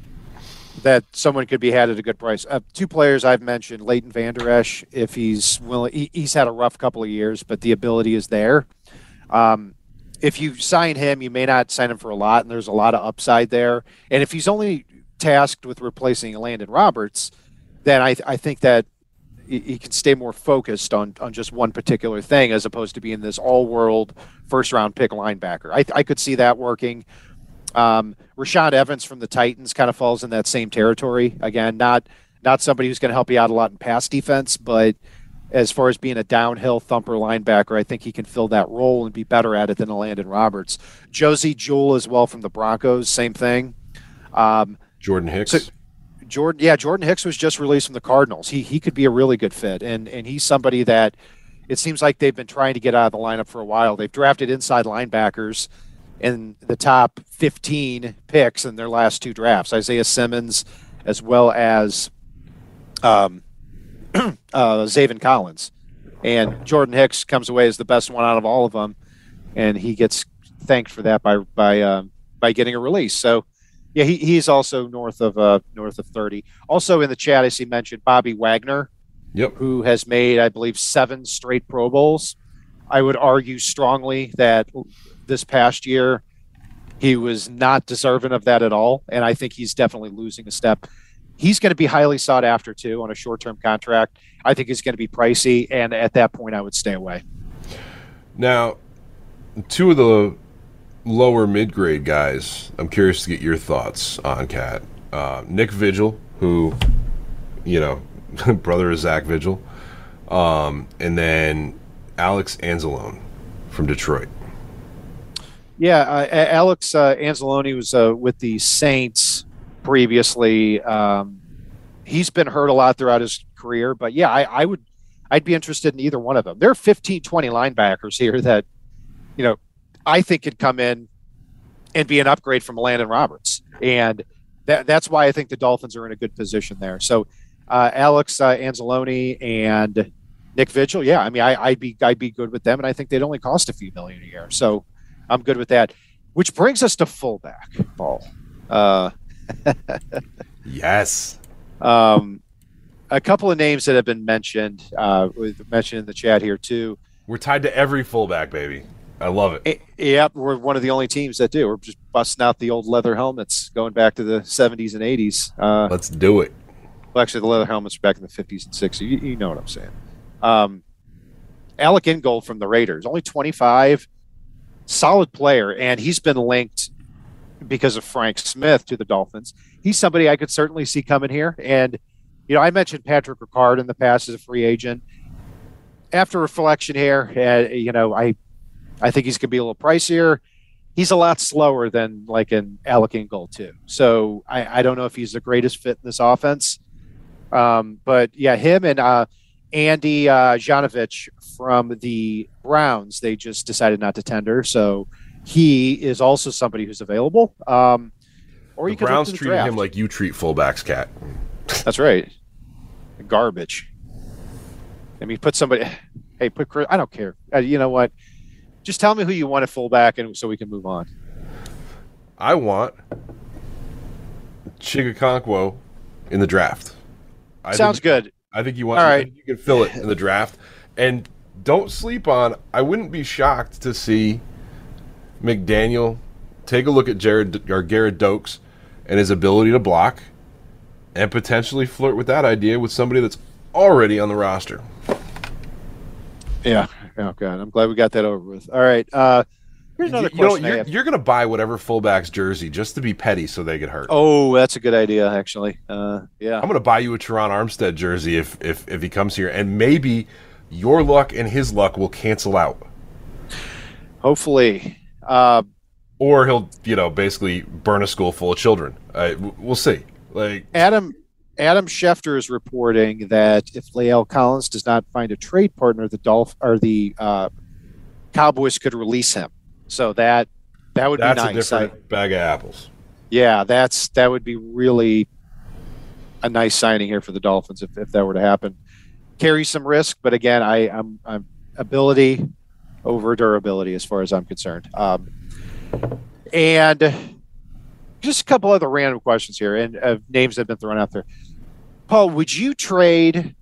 that someone could be had at a good price. Uh, two players I've mentioned, Leighton Vander Esch, if he's willing he, – he's had a rough couple of years, but the ability is there. Um, if you sign him, you may not sign him for a lot, and there's a lot of upside there. And if he's only – tasked with replacing Landon Roberts, then I, I think that he, he can stay more focused on, on just one particular thing as opposed to being this all-world first-round pick linebacker. I, I could see that working. Um, Rashaan Evans from the Titans kind of falls in that same territory. Again, not not somebody who's going to help you out a lot in pass defense, but as far as being a downhill thumper linebacker, I think he can fill that role and be better at it than a Landon Roberts. Josie Jewell as well from the Broncos, same thing. Um, Jordan Hicks. So, Jordan, yeah, Jordan Hicks was just released from the Cardinals. He he could be a really good fit, and and he's somebody that it seems like they've been trying to get out of the lineup for a while. They've drafted inside linebackers in the top fifteen picks in their last two drafts. Isaiah Simmons, as well as um, uh, Zaven Collins, and Jordan Hicks comes away as the best one out of all of them, and he gets thanked for that by by uh, by getting a release. So. Yeah, he, he's also north of uh, north of thirty. Also in the chat, I see mentioned Bobby Wagner, yep, who has made, I believe, seven straight Pro Bowls. I would argue strongly that this past year he was not deserving of that at all, and I think he's definitely losing a step. He's going to be highly sought after, too, on a short-term contract. I think he's going to be pricey, and at that point I would stay away. Now, two of the lower mid-grade guys, I'm curious to get your thoughts on, Kat. Uh, Nick Vigil, who, you know, brother of Zach Vigil, um, and then Alex Anzalone from Detroit. Yeah, uh, Alex uh, Anzalone was uh, with the Saints previously. Um, he's been hurt a lot throughout his career, but yeah, I, I would, I'd be interested in either one of them. There are fifteen, twenty linebackers here that, you know, I think could come in and be an upgrade from Landon Roberts. And that, that's why I think the Dolphins are in a good position there. So uh, Alex uh, Anzalone and Nick Vigil, yeah, I mean, I, I'd be I'd be good with them, and I think they'd only cost a few million a year. So I'm good with that. Which brings us to fullback, Paul. Uh, yes. Um, a couple of names that have been mentioned, uh, mentioned in the chat here too. We're tied to every fullback, baby. I love it. Yeah, we're one of the only teams that do. We're just busting out the old leather helmets going back to the seventies and eighties. Uh, Let's do it. Well, actually, the leather helmets are back in the fifties and sixties. You, you know what I'm saying. Um, Alec Ingold from the Raiders, only twenty-five, solid player, and he's been linked because of Frank Smith to the Dolphins. He's somebody I could certainly see coming here. And, you know, I mentioned Patrick Ricard in the past as a free agent. After reflection here, uh, you know, I I think he's going to be a little pricier. He's a lot slower than like an Alec Ingold too. So I, I don't know if he's the greatest fit in this offense. Um, but yeah, him and uh, Andy uh, Janovich from the Browns, they just decided not to tender. So he is also somebody who's available. Um, or the you could Browns look to the treated draft. him like you treat fullbacks, Cat. That's right. Garbage. I mean, put somebody. Hey, put. I don't care. Uh, you know what? Just tell me who you want at fullback, and so we can move on. I want Chigakonkwo in the draft. I Sounds think, good. I think you want. All I right. think you can fill it in the draft, and don't sleep on. I wouldn't be shocked to see McDaniel take a look at Jared or Garrett Dokes and his ability to block, and potentially flirt with that idea with somebody that's already on the roster. Yeah. Oh God, I'm glad we got that over with. All right. Uh, here's another you, you know, question. I you're, have. you're going to buy whatever fullback's jersey just to be petty so they get hurt. Oh, that's a good idea, actually. Uh, yeah. I'm going to buy you a Teron Armstead jersey if, if if he comes here, and maybe your luck and his luck will cancel out. Hopefully. Uh, Or he'll, you know, basically burn a school full of children. Uh, we'll see. Like Adam Adam Schefter is reporting that if Lael Collins does not find a trade partner, the Dolph or the uh, Cowboys could release him. So that that would that's be a nice. different I, bag of apples. yeah, that's that would be really a nice signing here for the Dolphins if, if that were to happen. Carry some risk, but again, I, I'm, I'm ability over durability as far as I'm concerned. Um, and just a couple other random questions here and uh, names that have been thrown out there. Paul, would you trade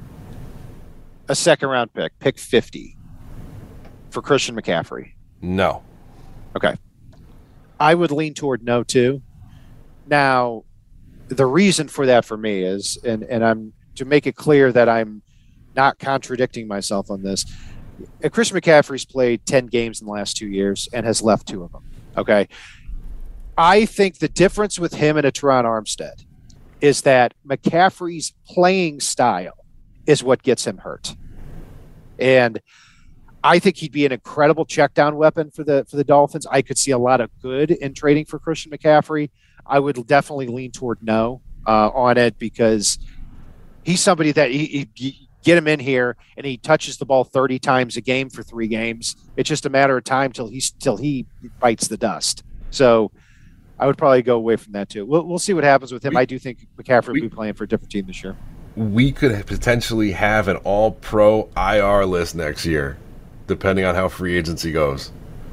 a second round pick, pick fifty, for Christian McCaffrey? No. Okay. I would lean toward no too. Now, the reason for that for me is, and, and I'm to make it clear that I'm not contradicting myself on this. Christian McCaffrey's played ten games in the last two years and has left two of them. Okay. I think the difference with him and a Teron Armstead is that McCaffrey's playing style is what gets him hurt. And I think he'd be an incredible check down weapon for the for the Dolphins. I could see a lot of good in trading for Christian McCaffrey. I would definitely lean toward no uh, on it because he's somebody that he, he get him in here and he touches the ball thirty times a game for three games. It's just a matter of time till he's till he bites the dust. So I would probably go away from that too. We'll we'll see what happens with him. We, I do think McCaffrey we, will be playing for a different team this year. We could potentially have an all-pro I R list next year, depending on how free agency goes.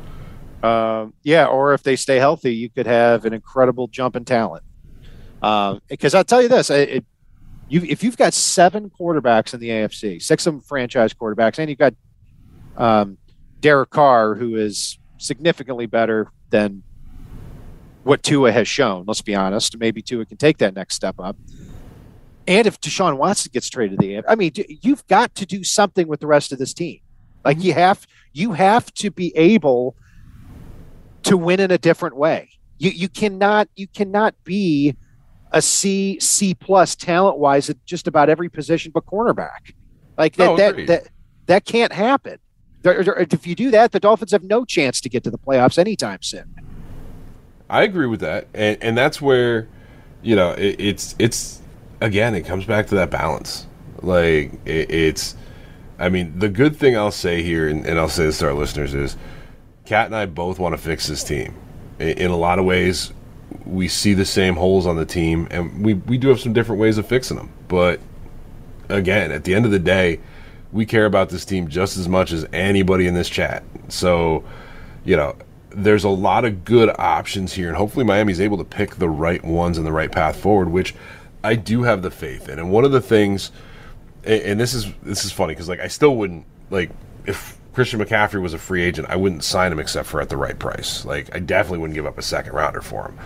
Um, yeah, or if they stay healthy, you could have an incredible jump in talent. Because um, I'll tell you this, it, it, you if you've got seven quarterbacks in the A F C, six of them franchise quarterbacks, and you've got um, Derek Carr, who is significantly better than what Tua has shown. Let's be honest. Maybe Tua can take that next step up. And if Deshaun Watson gets traded to the, I mean, you've got to do something with the rest of this team. Like mm-hmm. you have, you have to be able to win in a different way. You you cannot you cannot be a C C plus talent wise at just about every position but cornerback. Like that oh, that, that that can't happen. There, there, if you do that, the Dolphins have no chance to get to the playoffs anytime soon. I agree with that, and and that's where, you know, it, it's it's again it comes back to that balance. Like it, it's, I mean, the good thing I'll say here, and, and I'll say this to our listeners is, Kat and I both want to fix this team. In, in a lot of ways, we see the same holes on the team, and we we do have some different ways of fixing them. But again, at the end of the day, we care about this team just as much as anybody in this chat. So, you know, there's a lot of good options here, and hopefully Miami's able to pick the right ones and the right path forward, which I do have the faith in. And one of the things, and this is this is funny because like I still wouldn't, like, if Christian McCaffrey was a free agent, I wouldn't sign him except for at the right price. Like, I definitely wouldn't give up a second rounder for him.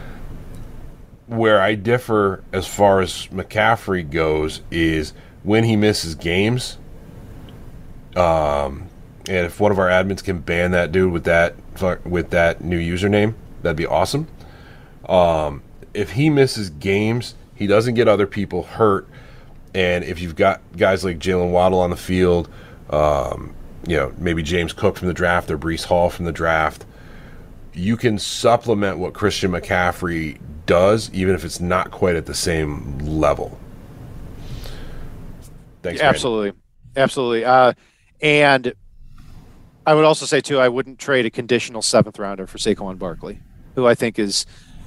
Where I differ as far as McCaffrey goes is when he misses games, Um, and if one of our admins can ban that dude with that with that new username, that'd be awesome. Um, if he misses games, he doesn't get other people hurt. And if you've got guys like Jalen Waddle on the field, um, you know, maybe James Cook from the draft or Breece Hall from the draft, you can supplement what Christian McCaffrey does, even if it's not quite at the same level. Thanks, yeah, absolutely. Absolutely. Uh, and I would also say, too, I wouldn't trade a conditional seventh rounder for Saquon Barkley, who I think is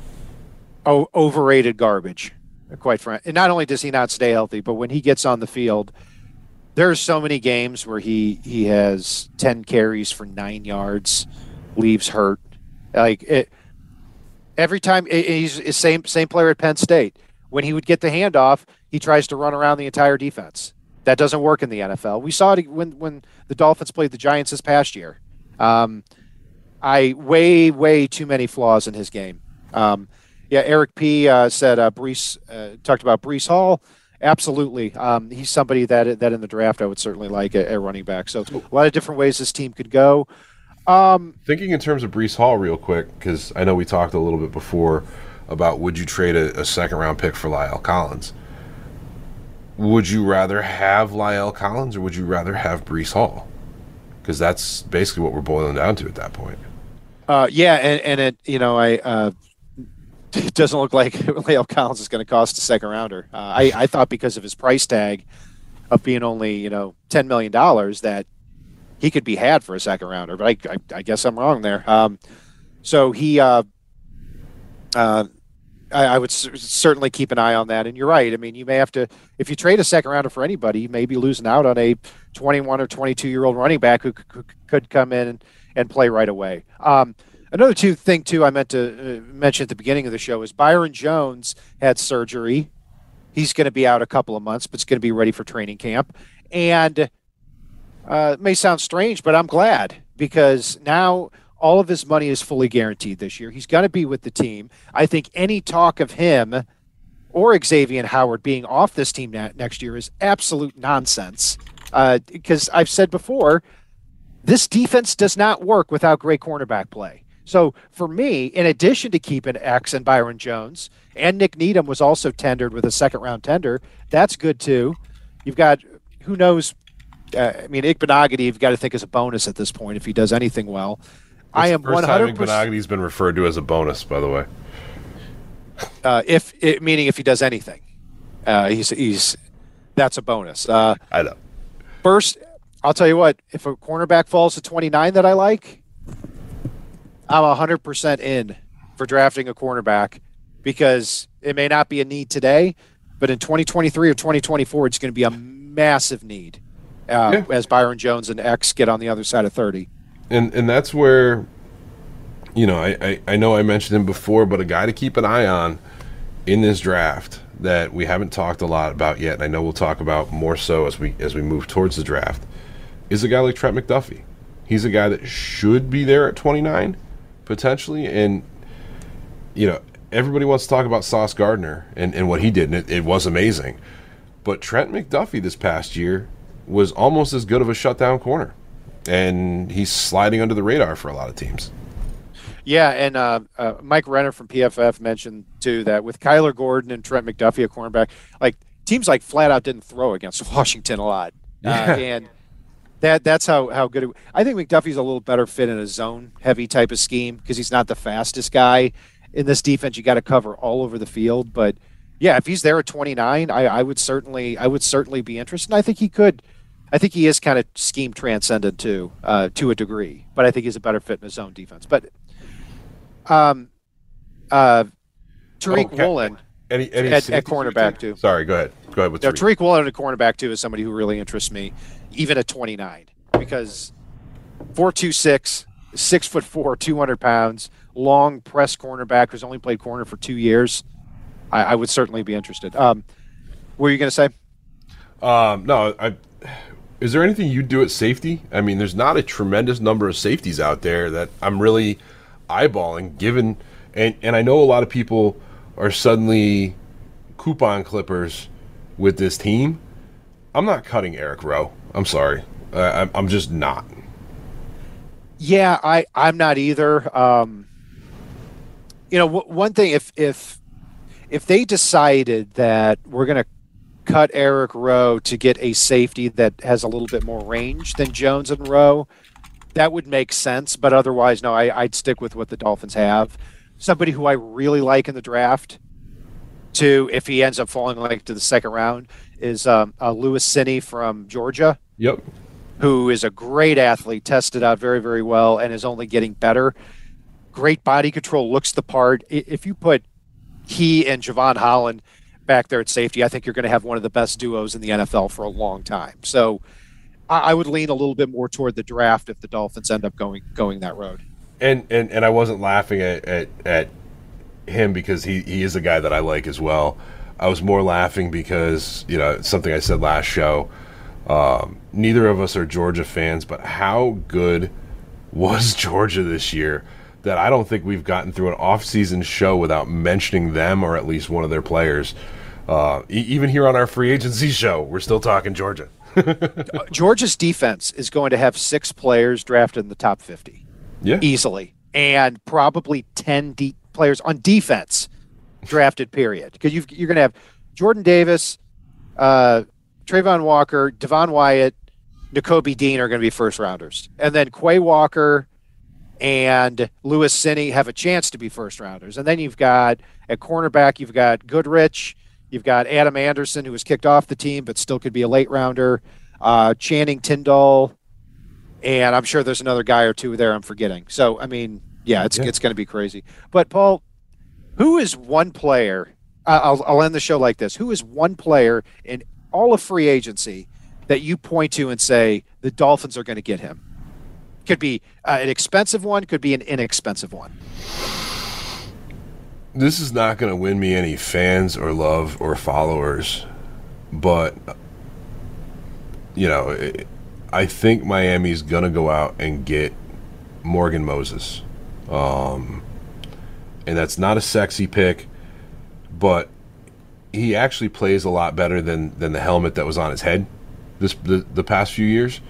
o- overrated garbage, quite frankly. And not only does he not stay healthy, but when he gets on the field, there's so many games where he, he has ten carries for nine yards, leaves hurt. Like it, every time he's the same same player at Penn State. When he would get the handoff, he tries to run around the entire defense. That doesn't work in the N F L. We saw it when when the Dolphins played the Giants this past year. Um, I way way too many flaws in his game. Um, yeah, Eric P uh, said uh, Breece uh, talked about Breece Hall. Absolutely, um, he's somebody that that in the draft I would certainly like at, at running back. So a lot of different ways this team could go. Um, Thinking in terms of Breece Hall real quick, because I know we talked a little bit before about would you trade a, a second-round pick for La'el Collins. Would you rather have La'el Collins or would you rather have Breece Hall? Because that's basically what we're boiling down to at that point. Uh, yeah, and, and it, you know, I uh, it doesn't look like La'el Collins is going to cost a second-rounder. Uh, I, I thought because of his price tag of being only, you know, ten million dollars that he could be had for a second rounder, but I, I, I guess I'm wrong there. Um, so he, uh, uh, I, I would c- certainly keep an eye on that. And you're right. I mean, you may have to, if you trade a second rounder for anybody, you may be losing out on a twenty-one or twenty-two year old running back who c- c- could come in and, and play right away. Um, another two thing too, I meant to uh, mention at the beginning of the show is Byron Jones had surgery. He's going to be out a couple of months, but it's going to be ready for training camp. And, Uh, it may sound strange, but I'm glad because now all of his money is fully guaranteed this year. He's going to be with the team. I think any talk of him or Xavier Howard being off this team na- next year is absolute nonsense uh, because I've said before, this defense does not work without great cornerback play. So for me, in addition to keeping X and Byron Jones, and Nick Needham was also tendered with a second-round tender, that's good too. You've got, who knows, Uh, I mean, Igbenogany, you've got to think is a bonus at this point if he does anything well. That's I am the first one hundred percent. time Igbenogany's been referred to as a bonus, by the way. Uh, if it, meaning if he does anything, uh, he's he's that's a bonus. Uh, I know. First, I'll tell you what. If a cornerback falls to twenty-nine that I like, I'm one hundred percent in for drafting a cornerback because it may not be a need today, but in twenty twenty-three or twenty twenty-four, it's going to be a massive need. Uh, yeah. As Byron Jones and X get on the other side of thirty. And and that's where, you know, I, I, I know I mentioned him before, but a guy to keep an eye on in this draft that we haven't talked a lot about yet, and I know we'll talk about more so as we as we move towards the draft, is a guy like Trent McDuffie. He's a guy that should be there at twenty-nine, potentially, and, you know, everybody wants to talk about Sauce Gardner and, and what he did, and it, it was amazing. But Trent McDuffie this past year was almost as good of a shutdown corner, and he's sliding under the radar for a lot of teams. Yeah, and uh, uh, Mike Renner from P F F mentioned, too, that with Kyler Gordon and Trent McDuffie, a cornerback, like teams like flat out didn't throw against Washington a lot. Yeah. Uh, and that that's how, how good it, I think McDuffie's a little better fit in a zone-heavy type of scheme because he's not the fastest guy. In this defense, you got to cover all over the field. But, yeah, if he's there at twenty-nine, I, I would certainly I would certainly be interested. And I think he could – I think he is kind of scheme transcendent too, uh, to a degree, but I think he's a better fit in his own defense. But um, uh, Tariq okay. Woolen any, any at, at cornerback too. Sorry, go ahead. Go ahead with no, Tariq. Tariq Woolen at cornerback too is somebody who really interests me, even at twenty-nine, because four two six, six foot four, two hundred pounds, long press cornerback who's only played corner for two years. I, I would certainly be interested. Um, what were you going to say? Um, no, I. Is there anything you do at safety? I mean, there's not a tremendous number of safeties out there that I'm really eyeballing, given, and, and I know a lot of people are suddenly coupon clippers with this team. I'm not cutting Eric Rowe. I'm sorry. Uh, I'm just not. Yeah, I, I'm not either. Um, you know, w- one thing, if if if they decided that we're going to cut Eric Rowe to get a safety that has a little bit more range than Jones and Rowe, that would make sense. But otherwise, no, I, I'd stick with what the Dolphins have. Somebody who I really like in the draft, to if he ends up falling like to the second round, is um, uh, Lewis Cine from Georgia. Yep. Who is a great athlete, tested out very, very well, and is only getting better. Great body control, looks the part. If you put he and Javon Holland back there at safety, I think you're going to have one of the best duos in the N F L for a long time. So I would lean a little bit more toward the draft if the Dolphins end up going going that road. And and, and I wasn't laughing at, at, at him because he, he is a guy that I like as well. I was more laughing because, you know, something I said last show, Um, neither of us are Georgia fans, but how good was Georgia this year that I don't think we've gotten through an off-season show without mentioning them or at least one of their players. Uh, e- even here on our free agency show, we're still talking Georgia. Georgia's defense is going to have six players drafted in the top fifty. Yeah. Easily. And probably ten de- players on defense drafted, period. Because you're going to have Jordan Davis, uh, Trayvon Walker, Devon Wyatt, Nakobe Dean are going to be first rounders. And then Quay Walker and Lewis Cine have a chance to be first rounders. And then you've got at cornerback, you've got Goodrich, you've got Adam Anderson, who was kicked off the team but still could be a late rounder, uh, Channing Tindall, and I'm sure there's another guy or two there I'm forgetting. So, I mean, yeah, it's, yeah. it's going to be crazy. But, Paul, who is one player uh, – I'll, I'll end the show like this. Who is one player in – all of free agency that you point to and say the Dolphins are going to get him? Could be uh, an expensive one, could be an inexpensive one. This is not going to win me any fans or love or followers, but, you know, I think Miami's going to go out and get Morgan Moses. Um, and that's not a sexy pick, but he actually plays a lot better than, than the helmet that was on his head this the, the past few years.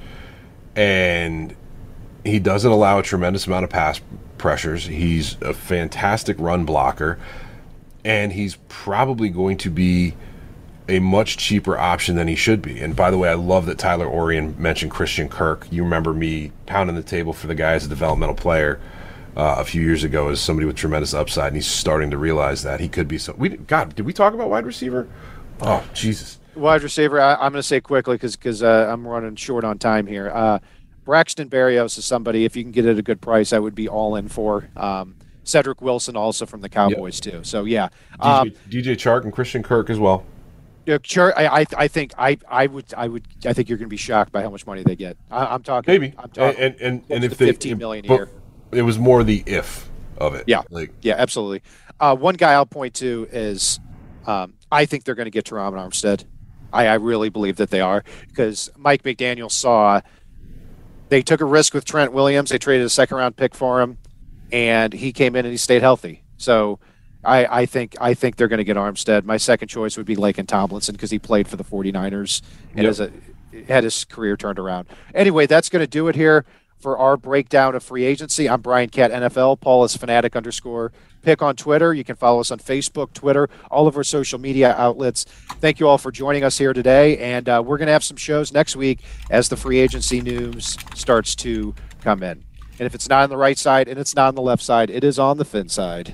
And he doesn't allow a tremendous amount of pass pressures. He's a fantastic run blocker. And he's probably going to be a much cheaper option than he should be. And by the way, I love that Tyler Orion mentioned Christian Kirk. You remember me pounding the table for the guy as a developmental player Uh, a few years ago as somebody with tremendous upside, and he's starting to realize that he could be so. We God, did we talk about wide receiver? Oh, Jesus. Wide receiver, I, I'm going to say quickly because because uh, I'm running short on time here. Uh, Braxton Berrios is somebody, if you can get it at a good price, I would be all in for. Um, Cedric Wilson also from the Cowboys, yep. too. So, yeah. Um, D J, D J Chark and Christian Kirk as well. Yeah, sure. I, I I think I I would I would I think you're going to be shocked by how much money they get. I, I'm talking maybe. I'm talking and and, and if they fifteen million a but, year. It was more the if of it. Yeah, like yeah, absolutely. Uh, one guy I'll point to is um, I think they're going to get Teron Armstead. I, I really believe that they are because Mike McDaniel saw they took a risk with Trent Williams. They traded a second-round pick for him, and he came in and he stayed healthy. So I, I think I think they're going to get Armstead. My second choice would be Laken Tomlinson because he played for the 49ers and yep. has a, had his career turned around. Anyway, that's going to do it here for our breakdown of free agency. I'm Brian Cat N F L. Paul is fanatic underscore pick on Twitter. You can follow us on Facebook, Twitter, all of our social media outlets. Thank you all for joining us here today. And uh, we're going to have some shows next week as the free agency news starts to come in. And if it's not on the right side and it's not on the left side, it is on the fin side.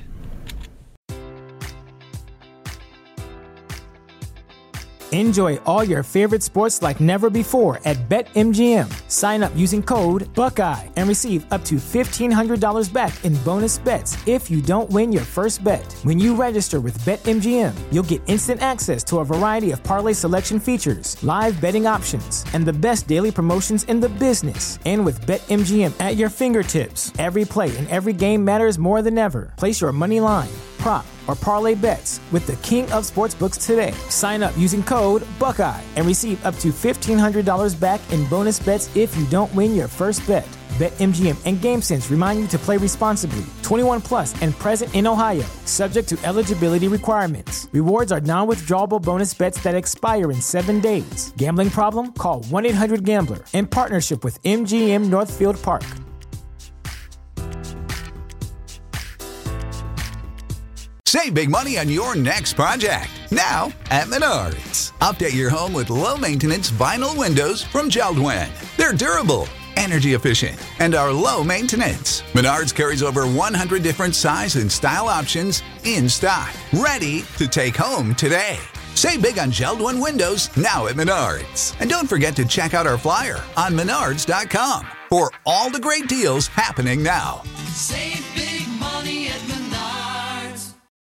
Enjoy all your favorite sports like never before at BetMGM. Sign up using code Buckeye and receive up to fifteen hundred dollars back in bonus bets if you don't win your first bet. When you register with BetMGM, you'll get instant access to a variety of parlay selection features, live betting options, and the best daily promotions in the business. And with BetMGM at your fingertips, every play and every game matters more than ever. Place your money line, prop, or parlay bets with the king of sportsbooks today. Sign up using code Buckeye and receive up to fifteen hundred dollars back in bonus bets if you don't win your first bet. BetMGM and GameSense remind you to play responsibly. twenty-one plus and present in Ohio, subject to eligibility requirements. Rewards are non-withdrawable bonus bets that expire in seven days. Gambling problem? Call one eight hundred gambler in partnership with M G M Northfield Park. Save big money on your next project, now at Menards. Update your home with low-maintenance vinyl windows from JELD-WEN. They're durable, energy efficient, and are low maintenance. Menards carries over one hundred different size and style options in stock, ready to take home today. Save big on JELD-WEN windows now at Menards. And don't forget to check out our flyer on menards dot com for all the great deals happening now. Save